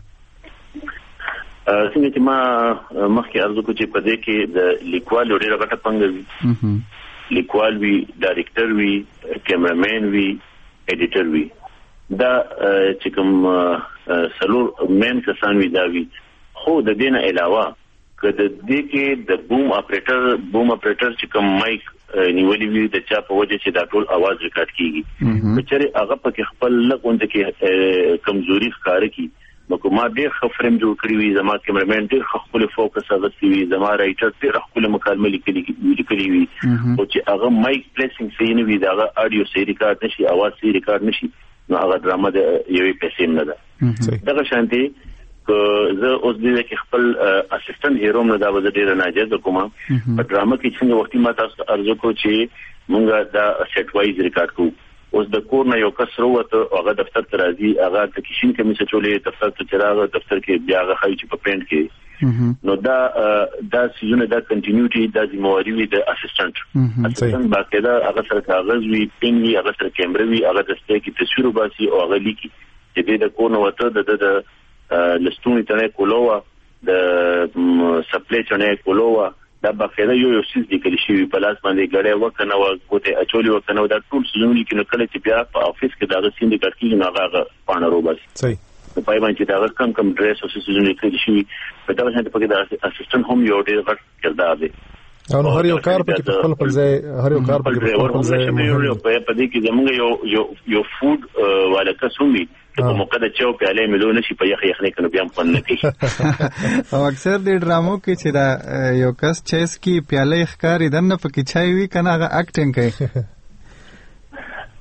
څنګه چې ما مخکې ارزو کو چې په دې کې د لیکوال ډېر غټه پنګ وي لیکوال وي ډایرکټر وي کیمرامین وي ایډیټر وي دا چې کوم سلور مین کسان وي دا وي خو د دې نه علاوه که د دې کې د بوم اپریټر بوم اپریټر چې کوم مایک نیولې وي د چا په وجه چې دا ټول आवाज ریکارډ کیږي بچره هغه پکې خپل لغوند کې کمزوري ښکار کی نو کومه ډېر خفرم جوړ کړی وي زما کیمرامین ډېر خپل فوکس اغستی وي زما رائټر ډېر خپل مکالمه لیکلي لیکلي وي او چې هغه مایک پلیسینګ صحیح نه وي دا اډیو صحیح ریکارډ نشي आवाज صحیح ریکارډ نشي نو هغه ډرامه د یوې پیسې نه ده دغه شانتي که زه اوس دې کې خپل اسسټنټ هیرو نه دا وځ ډیر ناجیز کوم په ډرامه کې څنګه وختي ما تاسو ارزو کو چې مونږه دا سیټ وایز ریکارډ کوو اوس د کور نه یو کس وروته هغه دفتر ته راځي هغه د کیشن کمیسه چولې دفتر ته چراغ دفتر کې بیا هغه خای چې په پینټ کې نو دا دا سيزونه دا کنټینیوټي د ذمہواری وي د اسسټنټ اسسټنټ باقاعده هغه سره کاغذ وي پین وي هغه سره کیمرا وي هغه د ستې کې تصویر وباسي او هغه لیکي چې د کور نه وته د د لستونی تنه کولوا د سپلای چنه کولوا دا باقاعده یو یو سیس دی کلی شي په لاس باندې غړې وکنه وکوته اچولي وکنه دا ټول سيزونه کې نو کله چې بیا په افیس کې دا سیند کړکې نه هغه پانه روباسي صحیح په پای باندې دا کم کم ډریس او سيزونه کې شي په دا باندې په کې دا اسسټنټ هم یو ډېر غټ کردار دی او هر یو کار په خپل خپل ځای هر یو کار په خپل ځای په دې کې زموږ یو یو یو فود والا کسومي په موقع د چاو پیاله ملو نشي په یخ یخ نه کنه بیا هم نه کوي او اکثر د ډرامو کې چې دا یو کس چیس کې پیاله ښکاری دنه پکې چای وی کنه هغه اکټینګ کوي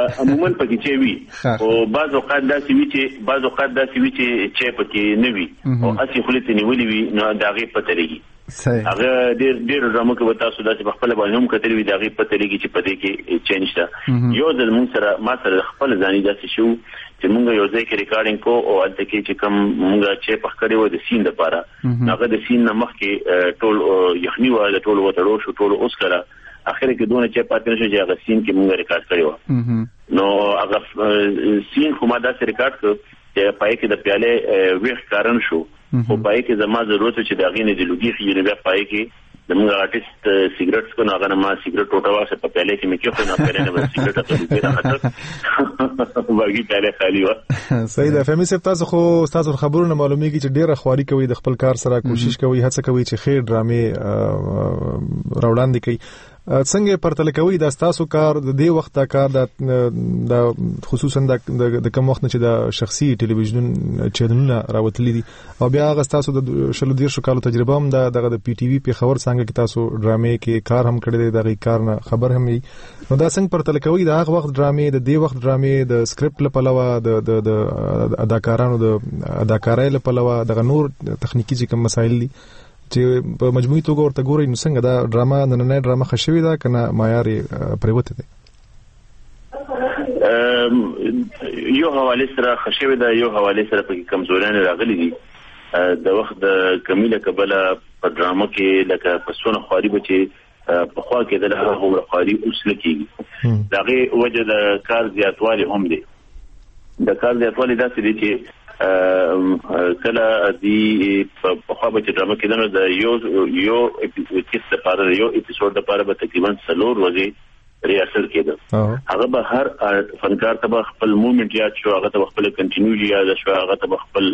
عموما پکې چې وي او بعض اوقات داسې وي چې بعض اوقات داسې وي چې چې پکې نه وي او اسی خلک نیولې وي نو داغه پته لګي هغه ډېر ډېر ډرامو کې وتا سودا چې خپل باندې هم کتل وي داغه پته لګي چې پدې کې چینج تا یو ځل موږ سره ما سره خپل ځاني داسې شو چې موږ یو ځای کې ریکارډینګ کو او البته کې چې کوم موږ چې په کړي و د سین لپاره هغه د سین نه مخکې ټول یخني و د ټول وټړو شو ټول اوس کړه اخر کې دونه چې پاتې نشو چې هغه سین کې موږ ریکارډ کړو نو هغه سین خو ما داسې ریکارډ کړ چې پای کې د پیاله ویښ کارن شو خو پای کې زما ضرورت چې دا غینې د لوګي خې نه بیا پای کې د موږ آرټیست سیګریټس کو نه غنما سیګریټ ټوټه واسه په پیاله کې مې کې خو نه پیاله نه سیګریټ ته لوګي راځه باقي پیاله خالی و صحیح ده. فهمي صاحب تاسو خو تاسو خبرونه معلومیږي چې ډیره خواري کوي د خپل کار سره کوشش کوي هڅه کوي چې خیر ډرامې راوړاندې کوي څنګه پرتل کوي دا تاسو کار د دې وخت دا کار د خصوصا د کوم وخت چې د شخصي ټلویزیون چینلونه راوتلي دي او بیا هغه تاسو د شلو دیر شو کالو تجربه هم د دغه د پی ټی وی په خبر څنګه کې تاسو ډرامې کې کار هم کړی دی دغه کار نه خبر هم وي نو دا څنګه پرتل کوي دا هغه وخت ډرامې د دې وخت ډرامې د سکرپټ لپاره د د اداکارانو د اداکارۍ لپاره دغه نور تخنیکی چې کوم مسایل دي چې په مجموعي توګه ورته ګورئ نو څنګه دا ډراما نننۍ ډراما خښوي ده کنه معیار پریوته ده یو حواله سره خښوي ده یو حواله سره په کمزورانه راغلي دي د وخت د کمیله قبله په ډراما کې لکه پسونه خواري بچي په خوا کې د هغه خواري اوس لکېږي دغه وجه د کار زیاتوالی هم دي د کار زیاتوالی داسې دي چې کله دی په خوا به چې ډرامه کې دنه د یو یو اپیسود لپاره یو اپیسود لپاره به تقریبا څلور ورځې ریاسل کېده هغه به هر فنکار ته خپل موومېنټ یاد شو هغه ته خپل کنټینیو یاد شو هغه ته خپل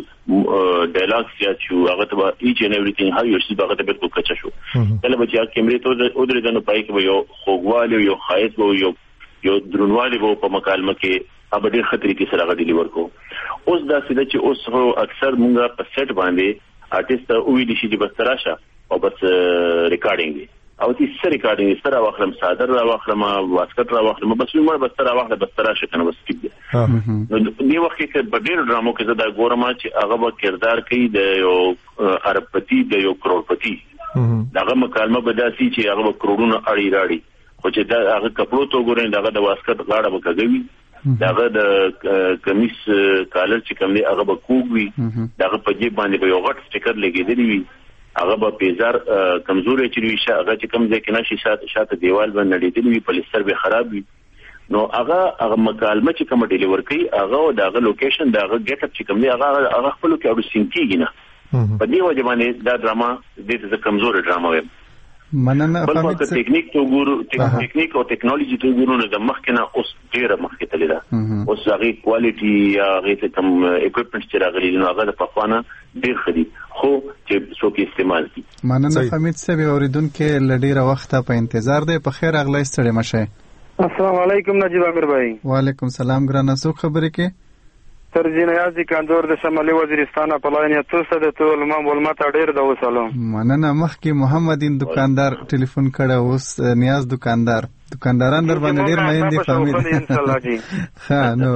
ډایلاګ یاد شو هغه ته ایچ ان ایوریثینګ هر یو څه هغه ته بالکل کچا شو کله به چې کیمرې ته ودرې دنه پای کې یو خوګواله یو خایس وو یو یو درنواله وو په مکالمه کې اب ډېر خطرې کې سره غدي ډیلیور کو اوس دا سده چې اوس هو اکثر مونږه په سیټ باندې آرټیست او وی دي شي د بستراشه او بس ریکارډینګ دی او چې سره ریکارډینګ سره واخلم صادر را واخلم واسکټ را واخلم بس موږ بستر واخله بستراشه کنه بس کیږي نو دی وخت کې په ډېر ډرامو کې زدا ګورم چې هغه به کردار کوي د یو اربپتی د یو کروڑپتی دغه مکالمه بداسي چې هغه کروڑونه اړي راړي خو چې دا هغه کپړو تو ګورین دغه د واسکټ غاړه وکړي داغه د کمیس کالر چې کوم دی هغه به کوګوي داغه په جیب باندې به یو غټ سټیکر لګیدلی وي هغه به پیزار کمزوري چي وي هغه چې کوم ځای کې نشي شاته شاته دیوال باندې نړیدلی وي پلیستر به خراب وي نو هغه هغه مکالمه چې کوم ډیلیور کوي هغه داغه لوکیشن داغه ګیټ اپ چې کوم دی هغه هغه خپل کې اورو سینکیږي نه په دې وجه باندې دا ډراما د کمزوري ډراما وي مننه فهمت څه ټیکنیک تو ګورو ټیکنیک او ټیکنالوژي تو ګورو نه د مخکنه اوس ډیره مخکې تللی ده اوس هغه کوالټي یا هغه کوم اکوپمنټ چې راغلي نو هغه د پخوانه ډیر خدي خو چې څوک استعمال کوي مننه فهمت څه به اوریدونکو لډیره وخت په انتظار دی په خیر اغلی ستړي مشه السلام علیکم نجیب امیر بھائی وعلیکم سلام ګرانه سو خبرې کې ترجی نیازی کاندور د شمالي وزیرستان په لاینه توسه د ټول ما ولمت ډیر د وسلام مننه مخکې محمدین دکاندار ټلیفون کړه اوس نیاز دکاندار دکانداران در باندې ډیر مېن دي فهمید ان شاء الله جی ها نو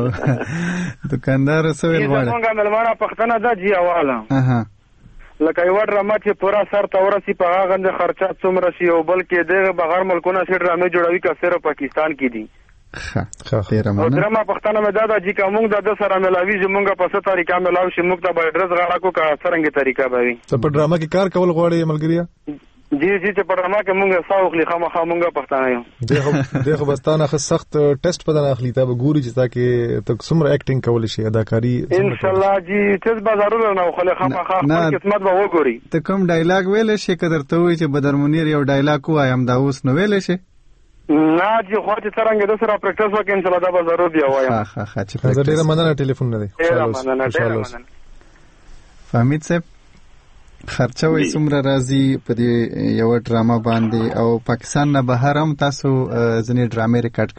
دکاندار سویل وړه څنګه ملمانه پښتنه د جی حواله اها لکه یو ډرامه چې پورا سر تورسي په هغه غند خرچه څومره شي او بلکې دغه بغیر ملکونه سره ډرامه جوړوي که صرف پاکستان کې دي ښه خیر مننه او درما پښتنه مې دا د چې کومه د سره ملاوي زمونږ په څه طریقه ملاوي چې موږ ته به ډرس غاړه کو کا څنګه طریقه به وي ته په ډراما کې کار کول غواړې ملګریا جی جی چې په ډراما کې موږ ساوخ لخوا مخه موږ پښتانه یو دغه دغه بستانه خو سخت ټیسټ پدانه اخلي ته ګوري چې تاکي ته څومره اکټینګ کول شي اداکاری ان شاء الله جی تاسو بازارونه نو خله خامخا خپل قسمت به وګوري ته کوم ډایلاګ ویل شي کدر ته وي چې بدر منیر یو ډایلاګ وایم دا اوس نو ویل شي نه چې خو چې څنګه د سره پریکټس وکړم ان شاء الله دا به ضرور دی وایم ها ها ها چې زه ډیر مننه ټلیفون نه دی ډیر مننه ډیر مننه فهمید صاحب خرچه وې څومره راځي په دې یو ډراما باندې او پاکستان نه بهر هم تاسو ځنې ډرامې ریکارډ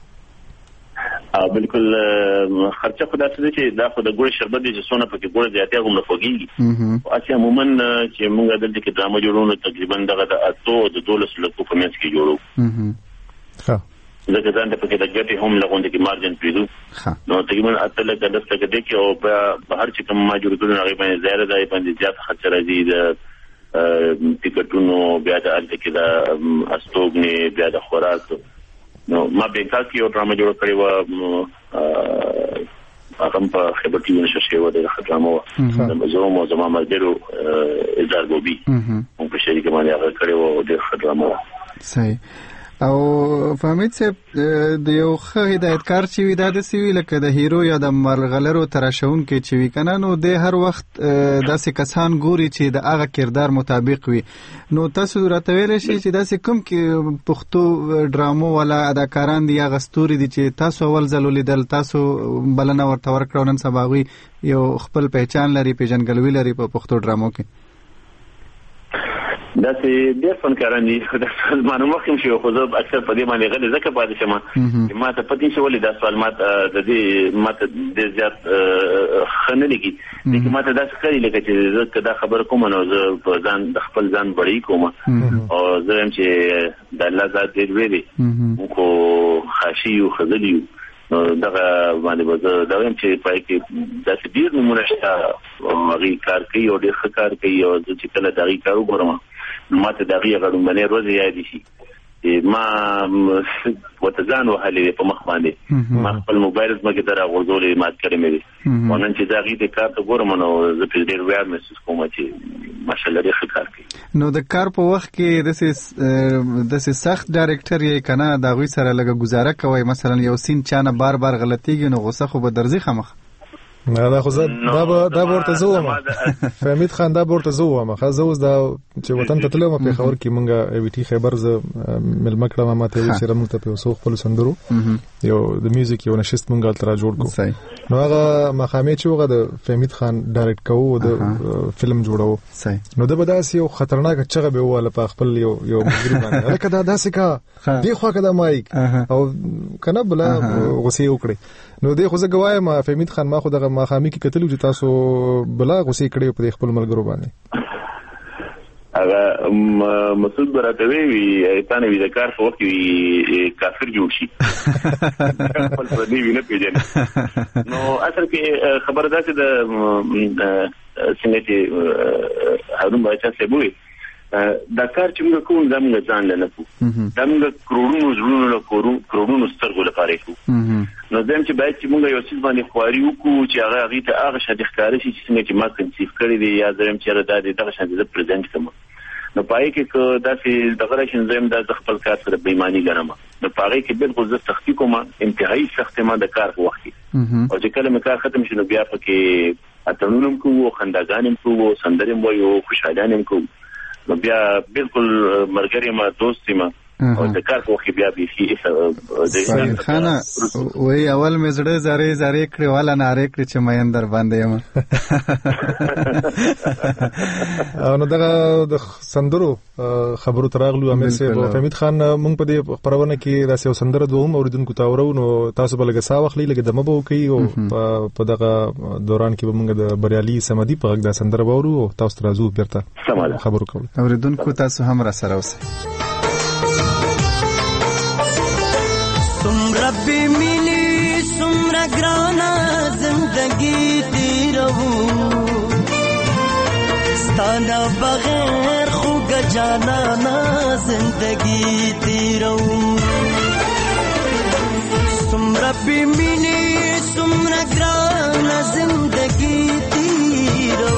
کړې ا بالکل خرچه خو داسې چې دا خو د ګوړې شربت دي چې سونه پکې ګوړې زیاتې هم نه خوږیږي او اسی عموما چې موږ دلته کې ډراما جوړو نو تقریبا دغه د اتو د دولس لکو په منځ کې جوړو ها ځکه ځان ته پکې د ګټې هم لغونډه کې مارجن پیدو نو تقریبا اتل کې د څه کې او په هر چې کوم ما جوړ کړو هغه باندې زیاده دی باندې زیات خرچ راځي د ټیکټونو بیا د الته کې د استوګنې بیا د خوراک نو ما به کار کې یو ډرامه جوړ کړی و هغه په خبرتي ونشو شی و د خدامو د مزوم او زمما مزدرو ازار ګوبي هم په شریک باندې هغه کړی و د خدامو صحیح او فهمید چې د یو ښه هدایتکار چې وي دا د سوي لکه د هیرو یا د مرغلرو تراشون کې چې وي کنه نو د هر وخت داسې کسان ګوري چې د هغه کردار مطابق وي نو تاسو راته ویل شي چې داسې کوم کې پښتو ډرامو ولا اداکاران دي هغه ستوري دي چې تاسو اول ځل ولیدل تاسو بلنه ورته ورکړو نن سبا وي یو خپل پہچان لري پیژنګلوي لري په پښتو ډرامو کې دا چې ډېر فنکاران دي د معلومه کوم شي خو زه اکثر په دې باندې غلې ځکه پاتې شم چې ما ته پتی شو ولې دا سوال ما د دې ما ته د زیات خنه لګي چې ما ته دا څه کوي لکه چې زه دا خبر کوم نو زه په ځان د خپل ځان بړی کوم او زه هم چې د الله ذات دې ویلي خو خاشي او خذلی نو دغه باندې به دا هم چې پای کې داسې ډیر نمونه شته هغه کار کوي او ډیر ښه کار کوي او چې کله دغه کار وګورم ما ته دغه غړم باندې روز یاد شي ما وتزان وهلې په مخ باندې ما خپل موبایل زما کې تر غوړولې مات کړې مې ونن چې دغه د کار ته ګورم نو زه په ډیر ویاړ محسوس کوم چې ماشاءالله ډیر ښه کار کوي نو د کار په وخت کې د د سخت ډایرکټر یې کنه دا غوي سره لګه گزاره کوي مثلا یو سین چانه بار بار غلطیږي نو غوسه خو به درځي خمخ نه دا خو زه دا به دا ورته زوم فهمید خان دا ورته زوم خو زه اوس دا چې وطن ته تلم په خبر کې مونږه ای وی ټی خیبر ز ملمه کړم ما ته سره مونږ ته په وسو خپل سندرو یو د میوزیک یو نشست مونږه تر جوړ کو نو هغه مخامې چې هغه د فهمید خان ډایرکټ کوو د فلم جوړو نو دا به داسې یو خطرناک چغه به واله په خپل یو یو مجرم باندې لکه دا داسې کا دی خو کدا مایک او کنه بلا غوسه وکړي نو دی خو زه ګوایم فهمید خان ما خو دغه مخامې کې کتلو چې تاسو بلا غوسه کړی په خپل ملګرو باندې هغه مسعود براتوي وی تانه وی د کار په وخت وی کافر جوړ شي خپل په دې وینه پیژنه نو اصل کې خبر ده چې د څنګه چې هارون بچا سبوي دا کار چې موږ کوم زموږ ځان له نکو دا موږ کروڑونو زړونو له کروڑونو سترګو لپاره کوو نو زم چې باید چې موږ یو څه باندې خواري وکړو چې هغه هغه ته هغه شاده ښکاري چې څنګه چې ما کنسیف کړی دی یا زم چې را دادې دغه شاده پرزنټ کوم نو پای کې دا چې دغه راشن زم د خپل کار سره بېمانی ګرځم نو پاره کې بالکل زه سختي کوم انتهایی سخت ما د کار په وخت او چې کله مې کار ختم شنو بیا پکې اتنونم کوو خنداګانم کوو سندرم وایو خوشحالانم کوو نو بیا بالکل مرګري ما دوستي ما او د کار په کې بیا به شي د خانه وای اول مې زړه زارې زارې کړې والا ناره کړې چې مې اندر باندې یم او نو دغه د سندرو خبرو تراغلو امیر صاحب فهمید خان مونږ په دې خبرونه کې راځي او سندره دوم اوریدونکو ته اورو نو تاسو بل لګ ساوخلی لګ دمه بو کوي او په دغه دوران کې مونږ د بریالي سمدي په غږ د سندره وورو او تاسو ترازو بیرته خبرو کوو اوریدونکو تاسو هم را سره اوسئ ربی ملی سمرا گرانا زندگی تیرو ستانا بغیر خوگ جانانا زندگی تیرو سم ربی ملی سمرا گرانا زندگی تیرو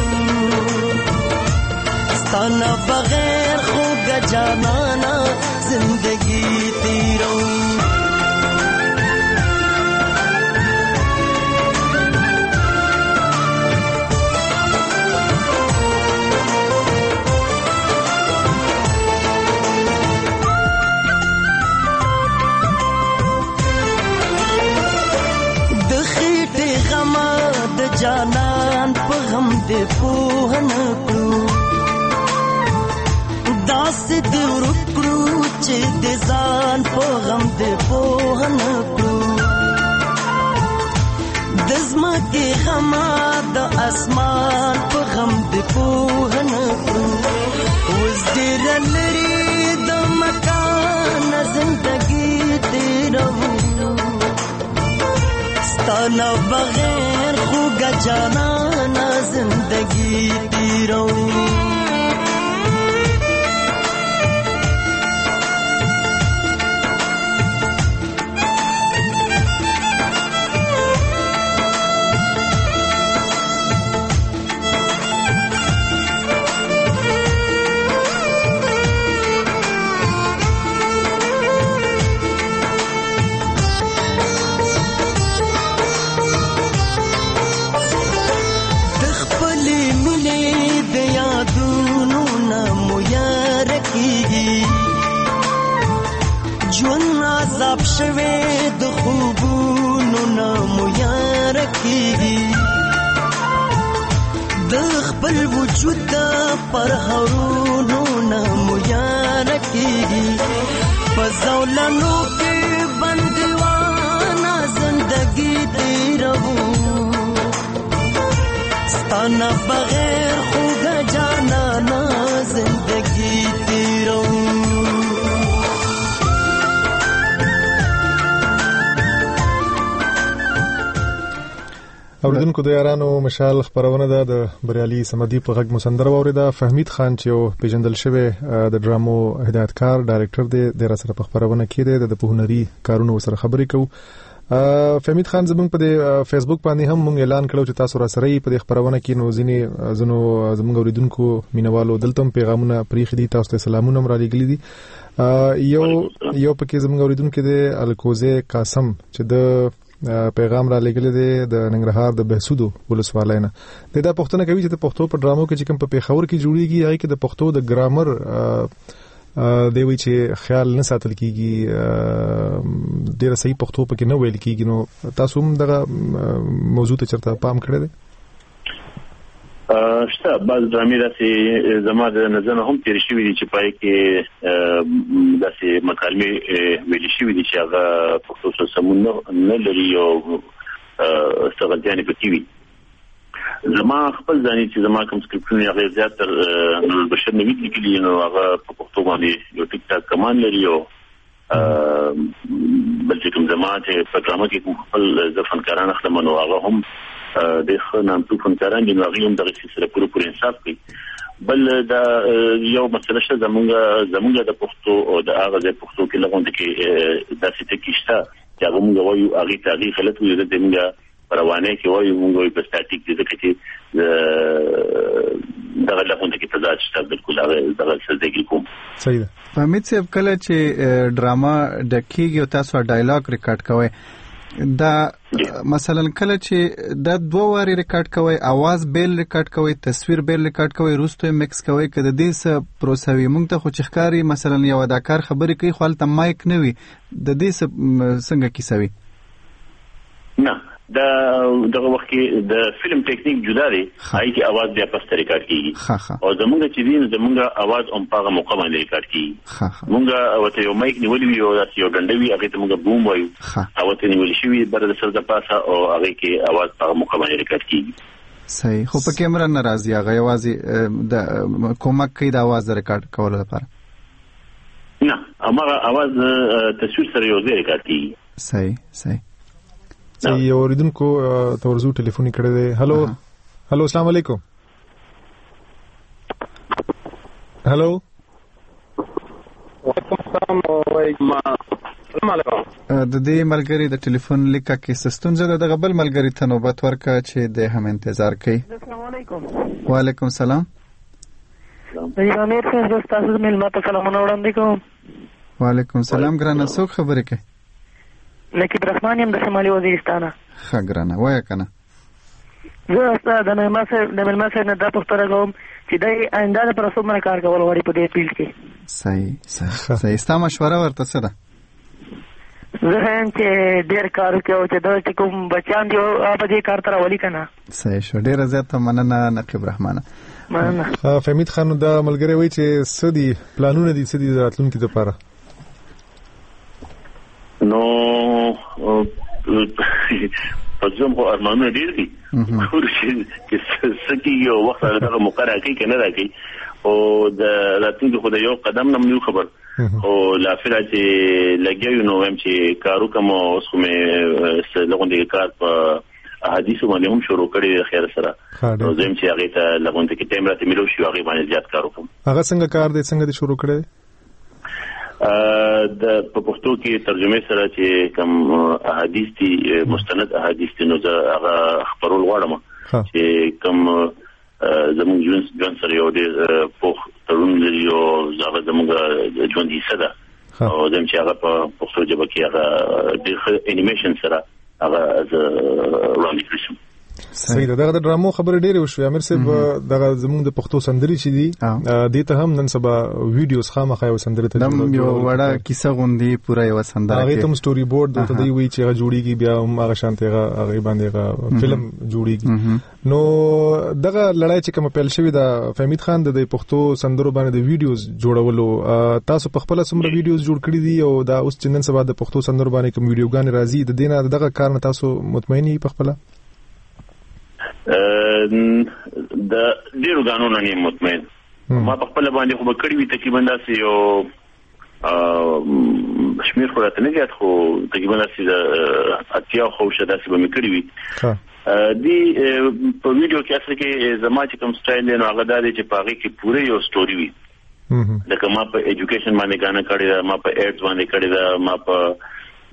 ستانا بغیر خوگ جانانا زندگی تیرو جانان په غم دې پوهن کړو داس دې ورکړو چې دې ځان په غم دې پوهن کړو د زمکه غم د اسمان په غم دې پوهن کړو اوس دې لري د مکان زندگی تیرو ستانا بغیر خوگا جانانا زندگی تیرو عذاب شوه د خوبونو نامو یار کیږي د خپل وجود پر هرونو نامو یار کیږي پزولانو کې بندوانا زندگی تیرو ستانا بغیر خوگا جانا نا زندگی تیرو اوریدونکو د یارانو مشال خبرونه ده د بریالي سمدي په غږ مسندر وریده فهمید خان چې یو پیژندل شوی د ډرامو هدایتکار ډایرکټر دی د سره په خبرونه کې دی د پوهنري کارونو سره خبرې کوي فهمید خان زمونږ په فیسبوک باندې هم مونږ اعلان کړو چې تاسو را سره په دې خبرونه کې نو ځینې زنو زمونږ اوریدونکو مینوالو دلته پیغامونه پریخ دي تاسو ته سلامونه مرالي غلي دي یو یو پکې زمونږ اوریدونکو د الکوزه قاسم چې د پیغام را لګل دي د ننګرهار د بهسودو ولسوالۍ نه دا پښتنه کوي چې د پښتو په ډرامو کې چې کوم په پیښور کې جوړیږي هغه کې د پښتو د ګرامر دی وی چې خیال نه ساتل کیږي ډیر صحیح پښتو پکې نه ویل کیږي نو تاسو هم دغه موضوع ته چرته پام کړی دی شته بعض ډرامې داسې زما د نظر هم تیر شوي دي چې پای کې داسې مکالمې ویل شوي دي چې هغه پښتو سره سمون نه لري او څه غلطیانې پکې وي زما خپل ځاني چې زما کوم سکرپټونه هغه زیات تر نور بشر نه لیکلي نو هغه په پښتو باندې یو ټیک ټاک کمان لري او بل چې کوم زما چې په ډرامه کې کوم خپل ځفنکاران خپل نو هغه هم د خنام تو فنکاران دي نو هغه هم دغه سره پوره پوره انصاف کوي بل دا یو مسله شته زمونږ زمونږ د پښتو او د هغه د پښتو کې لغونډه کې داسې تکیشته چې هغه موږ وایو هغه تاریخ خلک وي د موږ روانه کې وایو موږ په سټاتیک دي ځکه چې دغه لغونډه کې تضاد شته بالکل هغه دغه څه کوم صحیح ده فهمید صاحب کله چې ډراما ډکیږي او تاسو ډایلاګ ریکارډ کوئ دا مثلا کله چې دا دوه واری ریکارډ کوي आवाज بیل ریکارډ کوي تصویر بیل ریکارډ کوي روستو مکس کوي کله دې څه پروسوي موږ ته خو چخکاری مثلا یو اداکار خبرې کوي خو تل مایک نه وي د دې څنګه کیسوي نه دا دغه وخت کې د فلم ټیکنیک جدا دی هاي کې आवाज بیا پس ریکارډ کیږي او زمونږ چې دین زمونږ आवाज هم په موقع باندې ریکارډ کیږي مونږ وته یو مایک نیولې وي او داسې یو ډنډوي هغه ته مونږ بوم وایو او ته نیولې شي بر د سر د پاسه او هغه کې आवाज په موقع باندې ریکارډ کیږي صحیح خو په کیمرا ناراضي هغه یوازې د کومک کوي د आवाज ریکارډ کولو لپاره نه هغه आवाज تصویر سره یو ځای ریکارډ کیږي صحیح صحیح صحیح اوریدونکو تورزو ټلیفوني کړی دی هالو هالو السلام علیکم هالو وعلیکم السلام علیکم السلام علیکم د دې ملګری د ټلیفون لیکه کې سستونزه ده د غبل ملګری ته نوبت ورکا چې د هم انتظار کوي السلام علیکم وعلیکم السلام د امیر څخه تاسو د ملمت سلامونه وړاندې کوم وعلیکم السلام ګرانه څوک خبرې کوي نقیب رحمان یم د شمالي وزیرستان ښه ګرانه وایه کنه زه استا د ملما صاحب د ملما صاحب نه دا پوښتنه کوم چې د آینده لپاره څومره کار کول غواړي په دې فیلډ کې صحیح صحیح صحیح ستا مشوره ورته څه ده زه هم چې ډېر کار کوم چې دا چې کوم بچیان دی په دې کار تر ولي کنه صحیح شو ډېر زیاته مننه نقیب رحمان مننه فهمید خان دا ملګری وایي چې سدي پلانونه دي سدي راتلونکي لپاره نو په ځم خو ارمانونه ډېر دي خو چې سکی یو وخت دغه مقرره کوي کنه راکې او د راتلونکي خو د یو قدم نه یو خبر او لا فعلا چې لګیو نو هم چې کارو کوم اوس مې لغونډه کار په احادیث باندې هم شروع کړی خیر سره نو زم چې هغه ته لغونډه کې ټیم راته ملو شو هغه باندې زیات کار وکم. هغه څنګه کار دی څنګه دې شروع کړی؟ ا د په پښتو کې ترجمه سره چې کوم احادیث دي مستند احادیث دي نو هغه خبرول غواړم چې کوم زموږ ژوند ژوند سره یو ډېر په تړون لري او هغه زموږ ژوند حصہ ده او زم چې هغه په پښتو ژبه کې هغه ډېر انیمیشن سره هغه وړاندې کړم. صحیح ده. دغه ډرامو خبره ډېره وشوه امیر صاحب. دغه زموږ د پښتو سندري چې دي د ته هم نن سبا ویډیوز خامخا یو سندري ته د یو وړه کیسه غوندي پوره یو سندره هغه ته سټوري بورډ د ته دی وی چې هغه جوړیږي بیا هم هغه شانته هغه باندې هغه فلم جوړیږي. نو دغه لړۍ چې کوم پیل شوی د فهمید خان د پښتو سندرو باندې د ویډیوز جوړولو تاسو په خپل سمره ویډیوز جوړ کړی دي او دا اوس چې نن سبا د پښتو سندرو باندې کوم ویډیوګان راځي د دینه دغه کار نه تاسو مطمئنی په خپل د ډیرو قانونو نه مطمئن ما په خپل باندې خو بکړی وي تقریبا داسې یو شمیر خو راته نه زیات خو تقریبا داسې د اتیا خو شته داسې به مې کړی وي دی په ویډیو کې اصل کې زما چې کوم سټایل دی نو هغه دا دی چې په هغې کې پوره یو سټوري وي لکه ما په ایجوکیشن باندې غاڼه کړې ده ما په ایډز باندې کړې ده ما په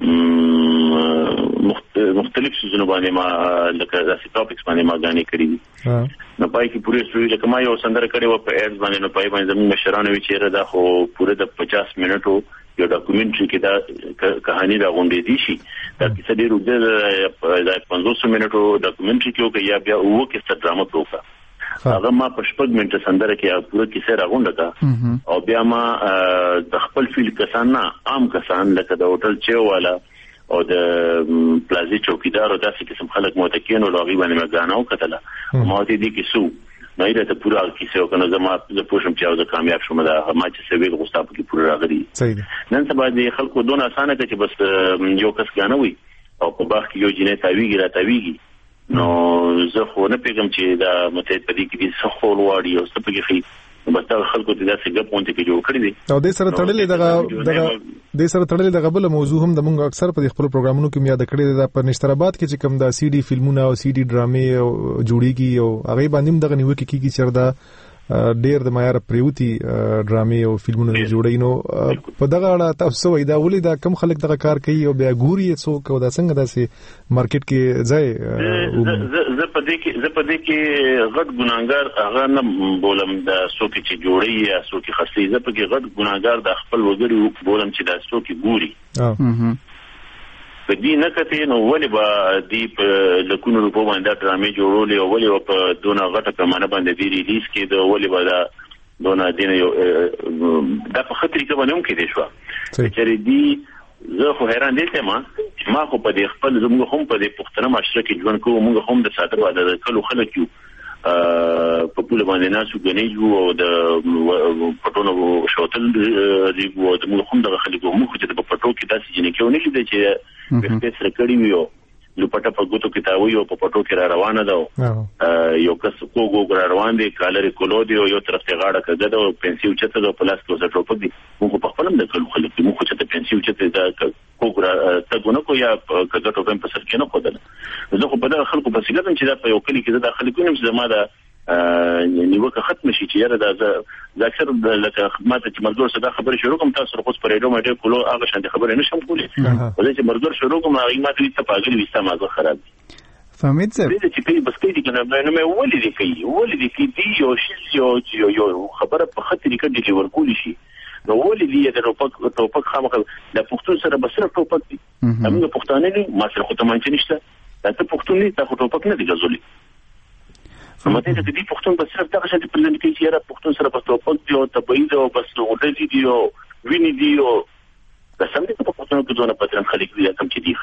مختلف سيزونو باندې ما لکه داسې ټاپکس باندې ما غاڼې کړې دي نو پای کې پوره سټوري لکه ما یو سندره کړې و په ایډز باندې نو پای باندې زموږ مشرانو وی چیرې دا خو پوره د پچاس منټو یو ډاکومنټري کې دا کہانی دا غونډې دي شي دا کیسه ډېر وګړه د پنځوس منټو ډاکومنټري کې او یا بیا وو کې ست ډرامه پروګرام هغه ما په شپږ منټه سندره کې پوره کیسه راغونډه کا او بیا ما د خپل فیل کسان نه عام کسان لکه د هوټل چیوالا او د پلازي چوکیدار او داسې قسم خلک متکین او لاغي باندې مګانو کتله ما ته دي کې سو نه یې ته پوره کیسه او کنه زما د پوښم چې او د کامیاب شوم دا ما چې سوي غوستا په کې پوره راغلي. نن سبا د خلکو دون اسانه ته چې بس یو کس غانوي او په باغ کې یو جنې تاویږي را تاویږي نو زه خو نه پیغام چې دا مته په دې کې د سخول واړی او څه په کې خي بس دا خلکو ته داسې ګپ مونږ کې جوړ کړی دي او د سره تړلې دغه دغه د سره تړلې دغه بل موضوع هم د مونږ اکثر په خپل پروګرامونو کې یاد کړی دی په نشترآباد کې چې کوم دا سی ډي فلمونه او سی ډي ډرامې جوړیږي او هغه باندې دغه نیو کې کیږي چې دا ډېر د معیار پریوتی ډرامې او فلمونه جوړي نو په دغه اړه تاسو وایي دا ولې دا کم خلک دغه کار کوي او بیا ګوري څوک او دا څنګه داسې مارکیټ کې ځای زه په دې کې زه په دې کې غټ ګناګار هغه نه بولم دا څوک چې جوړي یا څوک خرڅي زه په کې غټ ګناګار د خپل وګړي بولم چې دا څوک ګوري په دې نه کته نو ولې به دی په لکونو په باندې ډرامې جوړولې او ولې په دونه غټه پیمانه باندې دی ریلیز کېده ولې به دا دونه دین یو دا په خطرې کې باندې هم کې دي شو چې دی زه خو حیران دي ته ما ما خو په دې خپل زموږ هم په دې پښتنه معاشره کې ژوند کوو موږ هم د ساتر واده کلو خلک یو په پوله باندې ناسو غنیجو او د پټونو شوتل دی وو د موږ هم د خلکو موږ چې په پټو کې داسې جنې کې ونی دي چې په سپیس رکړی ویو نو پټه په ګوتو کې تاوي او په پټو کې را روانه ده یو کس کوګو را روان دي کالری کولو دی یو طرف ته غاړه کده او پنسیو چته د پلاس کې وسه ټوپک دي موږ په خپلم د کلو خلک موږ چې ته پنسیو چته دا کوګو ته ګونه کو یا کده ټوپم په سر کې نه کودل زه خو په دغه خلکو په سیګل چې دا په یو کلی کې د خلکو نیم زما دا نیوکه ختم شي چې یاره دا د اکثر لکه خدمات چې مزدور صدا خبرې شروع کوم تاسو خو په ریډیو باندې کولو هغه شان خبرې نشم کولی ولې چې مزدور شروع کوم هغه ماته وي ته پاګل وستا مازه خراب فهمید څه دې چې په بس کې دي کنه نو مې ولې دې کوي ولې دې کې دی یو شی یو یو خبره په خطر کې دي چې ورکول شي نو ولې دې د ټوپک ټوپک خامخ د پښتون سره بس سره ټوپک دي موږ پښتانه نه ما سره خو ته مانچ نشته دا ته پښتون نه ته ټوپک نه دی غزولي مته چې دې پښتون بس صرف دغه شته پرلند کې چې را پښتون سره بس ټوپک دی او تبعید او بس ورته دي او ویني دي او د سم دې په پښتون کې ځونه پاترم خلک دي کوم چې دی خي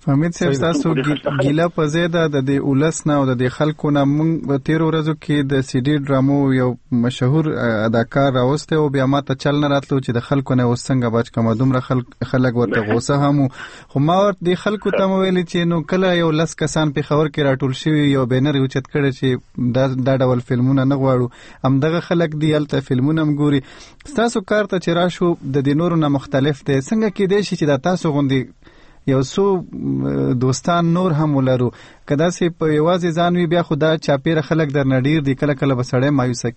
فهمید صاحب تاسو ګیله په زیاده د دې ولس نه او د خلکو نه موږ تیر ورځو کې د سی ډي ډرامو یو مشهور اداکار راوسته او بیا ماته چل نه راتلو چې د خلکو نه وسنګ باج کوم دومره خلک خلک ورته غوسه هم خو ما ورته د خلکو ته ویل چې نو کله یو لس کسان په خبر کې راټول شوی یو بینر یو چت کړي چې دا دا ډول فلمونه نه غواړو هم دغه خلک دی الته فلمونه هم ګوري تاسو کار ته چې راشو د دې نورو نه مختلف دي څنګه کې دی چې دا تاسو غوندي یو څو دوستان نور هم ولرو کدا سي په یوازې ځان وی بیا خدا چاپیره خلک در نډیر دی کله کله بسړې مایوسه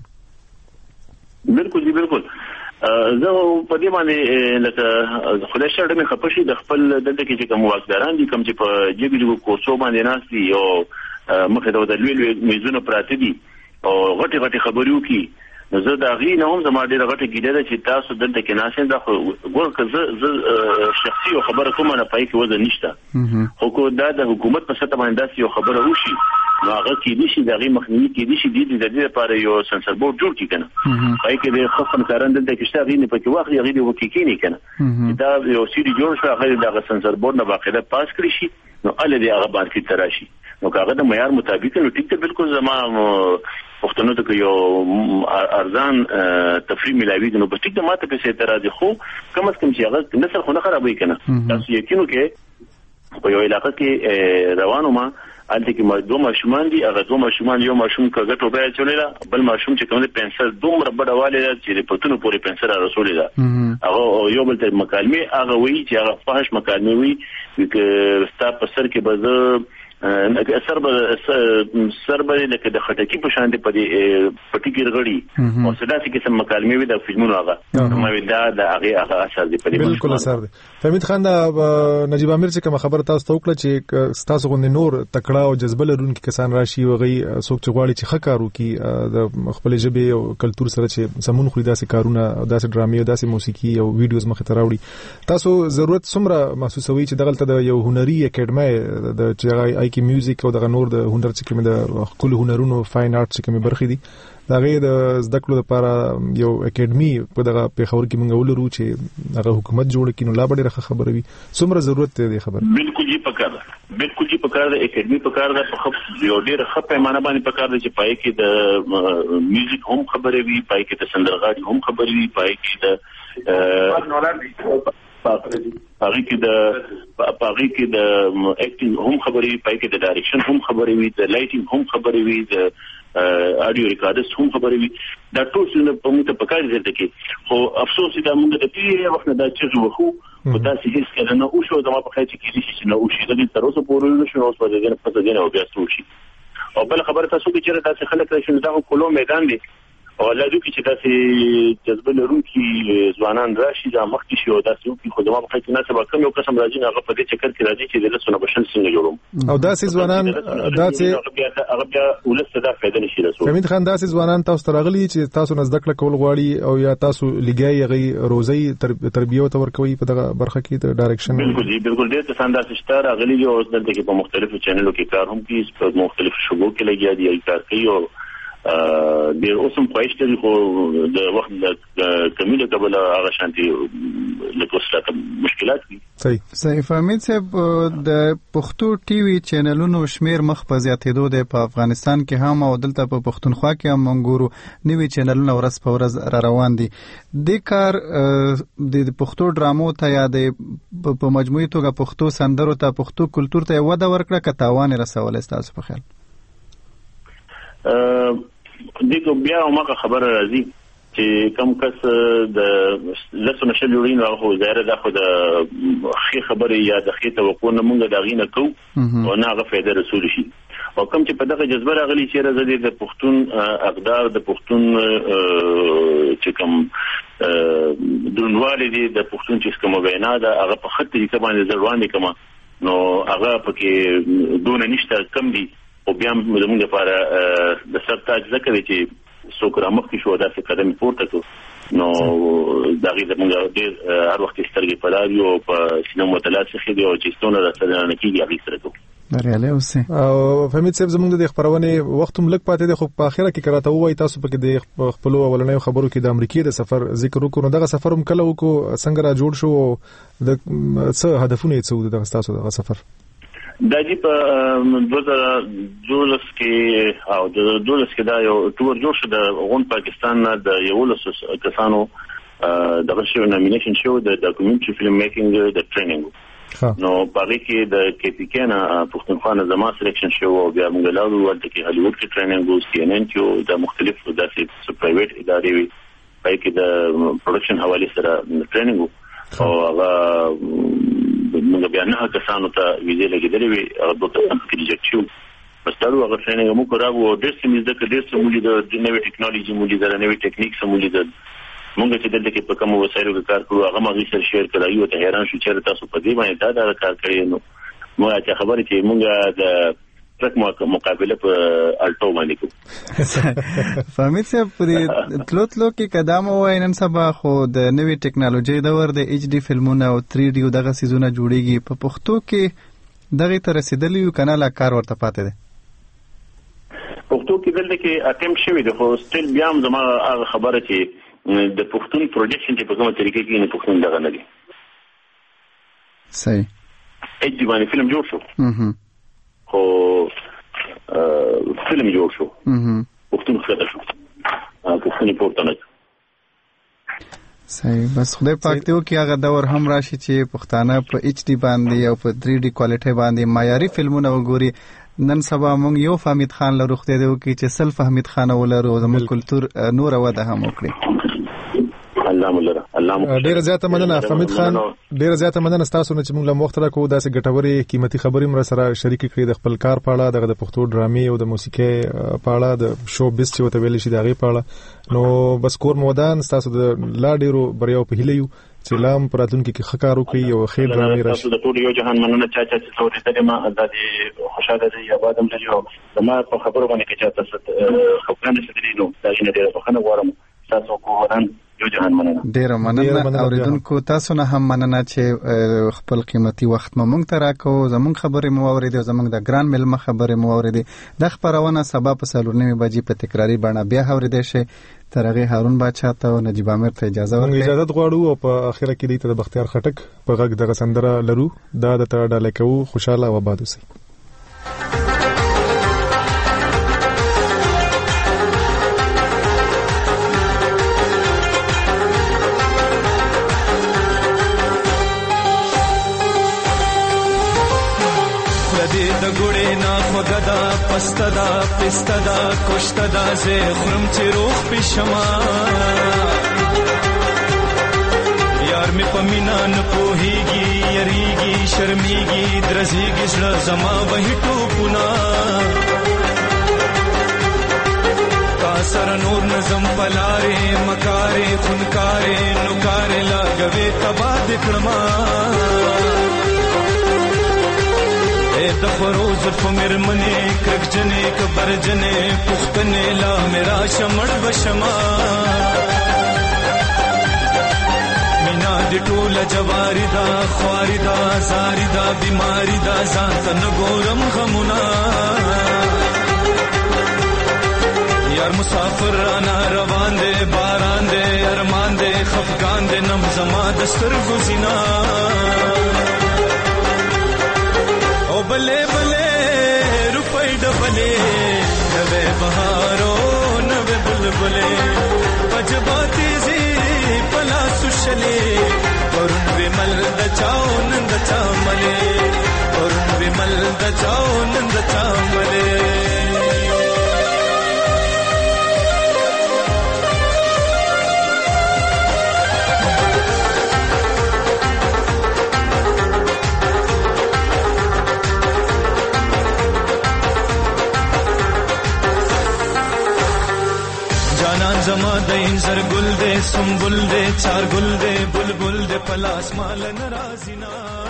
کیږم بالکل جی بالکل زه په دې باندې لکه خدای شرط مې خپشي د خپل دلته کې چې کوم واکداران دي کوم چې په جګ جګ کوڅو باندې ناس دي او مخه د لوی لوی میزونه پراته دي او غټي غټي خبرو کې نو زه دا غي نه هم زما ډیره غټه ګیډه ده چې تاسو دلته کې ناشې دا خو ګور که زه شخصي یو خبره کوم نه پای کې وزن نشته خو کو دا د حکومت په سطح باندې داسې یو خبره وشي نو هغه کې دي چې دا غي مخنیوي کې دي چې د دې لپاره یو سنسر بورډ جوړ کړي کنه پای کې د خفن کاران دلته کې شته غي نه پکې واخلي غي د وکیکی نه کنه دا یو سری جوړ شو هغه د سنسر بورډ نه باقاعده پاس کړی شي نو ال دې هغه باندې تراشي نو هغه د معیار مطابق نو ټیک ته بالکل زما پښتنو ته یو ارزان تفریح ملاوي نو په ټیک د ماته په سي تر دي خو کم از کم چې هغه نسل خو نه خرابوي کنه تاسو یقینو کې په یو علاقه کې روانو ما الته کې دوه ماشومان دي هغه دوه ماشومان یو ماشوم کګټو به چولې بل ماشوم چې کوم پنسل دومره بډواله چې د پتونو پورې پنسل رسولې ده هغه یو بل ته مکالمه هغه وی چې هغه فحش مکالمه وی چې ستا په سر کې به اثر به سر به لکه د خټکی په شان دی په دې پټی کې رغړی او صدا چې کوم مکالمه وي د فلمونو هغه ما ودا د هغه هغه اثر دی په دې بالکل اثر دی فهمید خان نجیب امیر چې کوم خبره تاسو ته وکړه چې تاسو غو نور تکړه او جذبه لرونکي کسان راشي او غي څوک چې غواړي چې خکارو کی د خپل ژبه او کلچر سره چې سمون خو داسې کارونه داسې ډرامې او داسې موسیقي او ویډیوز مخ ته راوړي تاسو ضرورت څومره محسوسوي چې دغلت د یو هنري اکیډمي د چې آی کی میوزیک او د نور د هنر چې کوم د خپل هنرونو فاین آرټ چې کوم برخې دي دا غي د زده کړو لپاره یو اکیډمي په دغه په خبر کې مونږ ولرو چې هغه حکومت جوړ کړي نو لا ډېره خبره وي څومره ضرورت دی خبر بالکل جی پکار ده بالکل جی پکار ده اکیډمي پکار ده په خپ یو ډېر خپ پیمانه باندې پکار ده چې پای کې د میوزیک هم خبره وي پای کې د سندرغاړي هم خبره وي پای کې د پاره کې د پاره کې د اکټینګ هم خبرې پای کې د ډایرکشن هم خبرې وي د لایټینګ هم خبرې وي د اډیو ریکارډرز هم خبرې وي دا ټول څه په موږ ته پکار دي چې خو افسوس دا موږ د دې وخت نه دا چې وخو په داسې هیڅ کله نه او شو دا په خاطر کې چې نه او شي د تر اوسه پورې نه شو اوس په دې نه پته دی او بیا څه شي او بل خبره تاسو کې چې تاسو خلک راشي دا کولو میدان دی او لادو کې چې تاسو جذبه لرونکي ځوانان راشي دا مخکې شي او تاسو کې خدمات په خاطر نه سبا کوم یو قسم راځي هغه په دې چکر کې راځي چې د لسونه بشل څنګه جوړوم او داسې ځوانان داسې هغه بیا ولست دا فائدہ نشي رسول حمید خان داسې ځوانان تاسو ترغلي چې تاسو نزد کړه کول غواړي او یا تاسو لګي غي روزي تربیه او تورکوي په دغه برخه کې د ډایرکشن بالکل جی بالکل ډېر څه انداز شته راغلي او دلته کې په مختلفو چینلونو کې کار هم کوي په مختلفو شوبو کې لګیا دي کار کوي او د اوسم پوښتنه خو د وخت د کمیله قبل هغه شانتي له کوڅه مشکلات دي صحیح صحیح فهمید صاحب د پښتو ټي وي چینلونو شمیر مخ په زیاتېدو دی په افغانستان کې هم او دلته په پښتونخوا کې هم منګورو نوي چینلونه ورځ په ورځ را روان دي د کار د پښتو ډرامو ته یا د په مجموعي توګه پښتو سندرو ته پښتو کلچر ته وده ورکړه کتاوان رسول تاسو په خیال دغه بیا موږ خبره راځي چې کم کس د لسو نشل جوړین او خو ظاهر ده خو د خې خبره یا د خې توقع نه مونږ دا غینه کو او نه غو فائدہ رسول شي او کم چې په دغه جذبه راغلي چې راځي د پښتون اقدار د پښتون چې کوم دونوالي دي د پښتون چې کوم وینا ده هغه په خط کې باندې ځوان دي کما نو هغه پکې دون نشته کم دي او بیا موږ لپاره د سرتاج ذکر چې څوک رامخ شو دا څه قدم پورته کړ نو دا غي زموږ ډېر هر وخت سترګې په لاري او په سینما متلاسخ دي او چې ستونه راځي نه کیږي هغه سره کو بریالي اوسه. او فهمید صاحب زموږ د خبرونه وخت هم لږ پاتې دی، خو په اخره کې کراته وای تاسو په کې د خپل اولنۍ خبرو کې د امریکای د سفر ذکر وکړو. دغه سفر هم کله وکړو، څنګه را جوړ شو، د څه هدفونه یې څه د تاسو دغه سفر؟ دا چې په دوه هزار دولس کې او د دولس کې دا یو ټور جوړ شو د غون پاکستان نه د یو لس کسانو دغه شو نامینیشن شو د ډاکومنټري فلم میکینګ د ټریننګ. نو باقي کې د کې پی کې نه پښتونخوا نه زما سلیکشن شو او بیا موږ لاړو ورته کې هالیوډ کې ټریننګ وو، سی ان ان کې د مختلفو داسې پرایویټ ادارې وي پای کې د پروډکشن حواله سره ټریننګ وو او هغه موږ بیا نه کسانو ته ویزه لګیدلې وي او دوه کسان کې ریجکټ شو. بس دا وګورئ ټریننګ مو کوراو او ډېر څه مې د ډېر څه مولي د نوې ټیکنالوژي مولي د نوې ټیکنیک سره مولي د موږ چې دلته کې په کوم وسایلو کې کار کوو هغه مغي سره شیر کړی او ته حیران شو چې تاسو په دې باندې دا دا کار کوي. نو مو چې خبرې چې موږ د ټرک مقابله په الټو باندې کوو. فهمید صاحب په تلوتلو کې قدم وای نن سبا خو د نوې ټیکنالوژي دور د ایچ ډي فلمونه او تھری ډي دغه سيزونه جوړيږي. په پښتو کې دغه تر رسیدلی یو کنال کار ورته پاتې ده. پښتو کې دلته کې اټم شوی د خو ستل بیا هم زما هغه خبره چې د پښتون پروډکشن چې په کومه طریقې کې نه پښتون دغه نه دي. صحیح. ایچ ډي باندې فلم جوړ شو. خو فلم جوړ شو. پښتون خطر شو. پښتون پورته نه. صحیح. بس خدای پاک ته وکي هغه دور هم راشي چې پښتانه په ایچ ډي باندې او په تھری ډي کوالټي باندې معیاري فلمونه وګوري. نن سبا موږ یو فهمید خان لرو خدای دې وکي چې سل فهمید خان ولرو زموږ کلچر نور وده هم وکړي. الله مولره الله ډیر زیاته مننه فهمید خان، ډیر زیاته مننه تاسو چې موږ له وخت راکو داسې ګټوري قیمتي خبرې مر سره شریک کړې د خپل کار په اړه، د پښتو ډرامې او د موسیقي په اړه، د شو بیس چې وته ویل شي د هغه په اړه. نو بس کور مودان تاسو د لا ډیرو بریاو په هیله یو چې لام پراتونکو کې خکار وکړي او خیر ډرامې راشي. تاسو د ټول یو جهان مننه چا چا چې څورې درې ما د خوشاله دي یا بادم لري او ما په خبرو باندې کې چا تاسو خپلانه شته نو دا نه ډیره بخنه غواړم. تاسو کوهران یو جهان مننه. ډیره مننه اوریدونکو تاسو نه هم مننه چې خپل قیمتي وخت مو مونږ ته راکو، زمونږ خبرې مو اوریدو، زمونږ د ګران ملما خبرې مو اوریدې. د خبرونه سبا په سلورنیمه بجې په تکراری بڼه بیا اوریدې شي. ترغه هارون بادشاہ ته او نجیب عامر ته اجازه ورکړئ. اجازه غواړو او په اخره کې د بختیار خټک په غږ دغه سندره لرو. دا د ته ډاله کوو. خوشاله او آباد اوسئ. د ګړې نه خوګدا پستدا پستدا کوشتدا زه خرم چې روح پښما یار می پمینا نه پوهیږي یریږي شرمېږي درځيږي زړه زما وهټو پنا کاسر نور نظم پلاره مکارې خونکارې نوکارې لاګوي تبا دکړما د فروز فمرمنه کرجنه کبرجنه پختنه لا میرا شمړ بشما مینا د ټوله جواری دا خواری دا زاری دا بیماری دا ځان ته نګورم غمونا یار مسافر انا روان دے باران دے ارمان دے خفقان دے نم زما دستر گزینا او بلے بلے روپے ڈبلے نوے بہارو نوے بلبلے پجباتی زی پلا سشلے ورن ومل دچاو نند چاملے ورن ومل دچاو نند چاملے زما دین زر گل دے سنبل دے چار گل دے بلبل دے پلاس مال نرازینا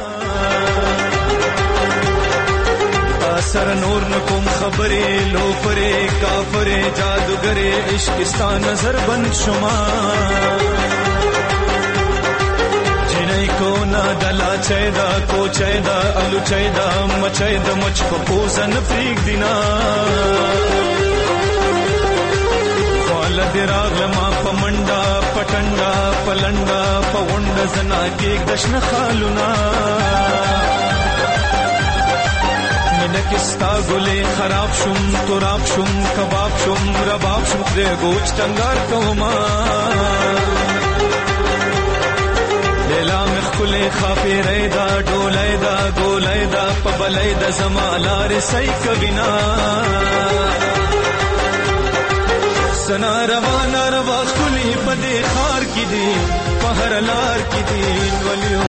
اثر نور نکم خبرے لو پرے کافرے جادوگرے عشقستان نظر بن شما جنہی کونا دلا چیدا کو چیدا الو چیدا مچیدا مچ په پوزن فریق دینا خال دراغ لما پمنډا پټنډا پلنډا پوند زنا کې دشن خالونا منکستا ګلې خراب شوم تراب شوم کباب شوم رباب شوم دې ګوچ ټنګار کوما لیلا مخکله خافي رېدا ډولېدا ګولېدا پبلېدا زمالار سې کبینا سنا روان روا خلی پدې خار کې دي پهر لار کې دي ولیو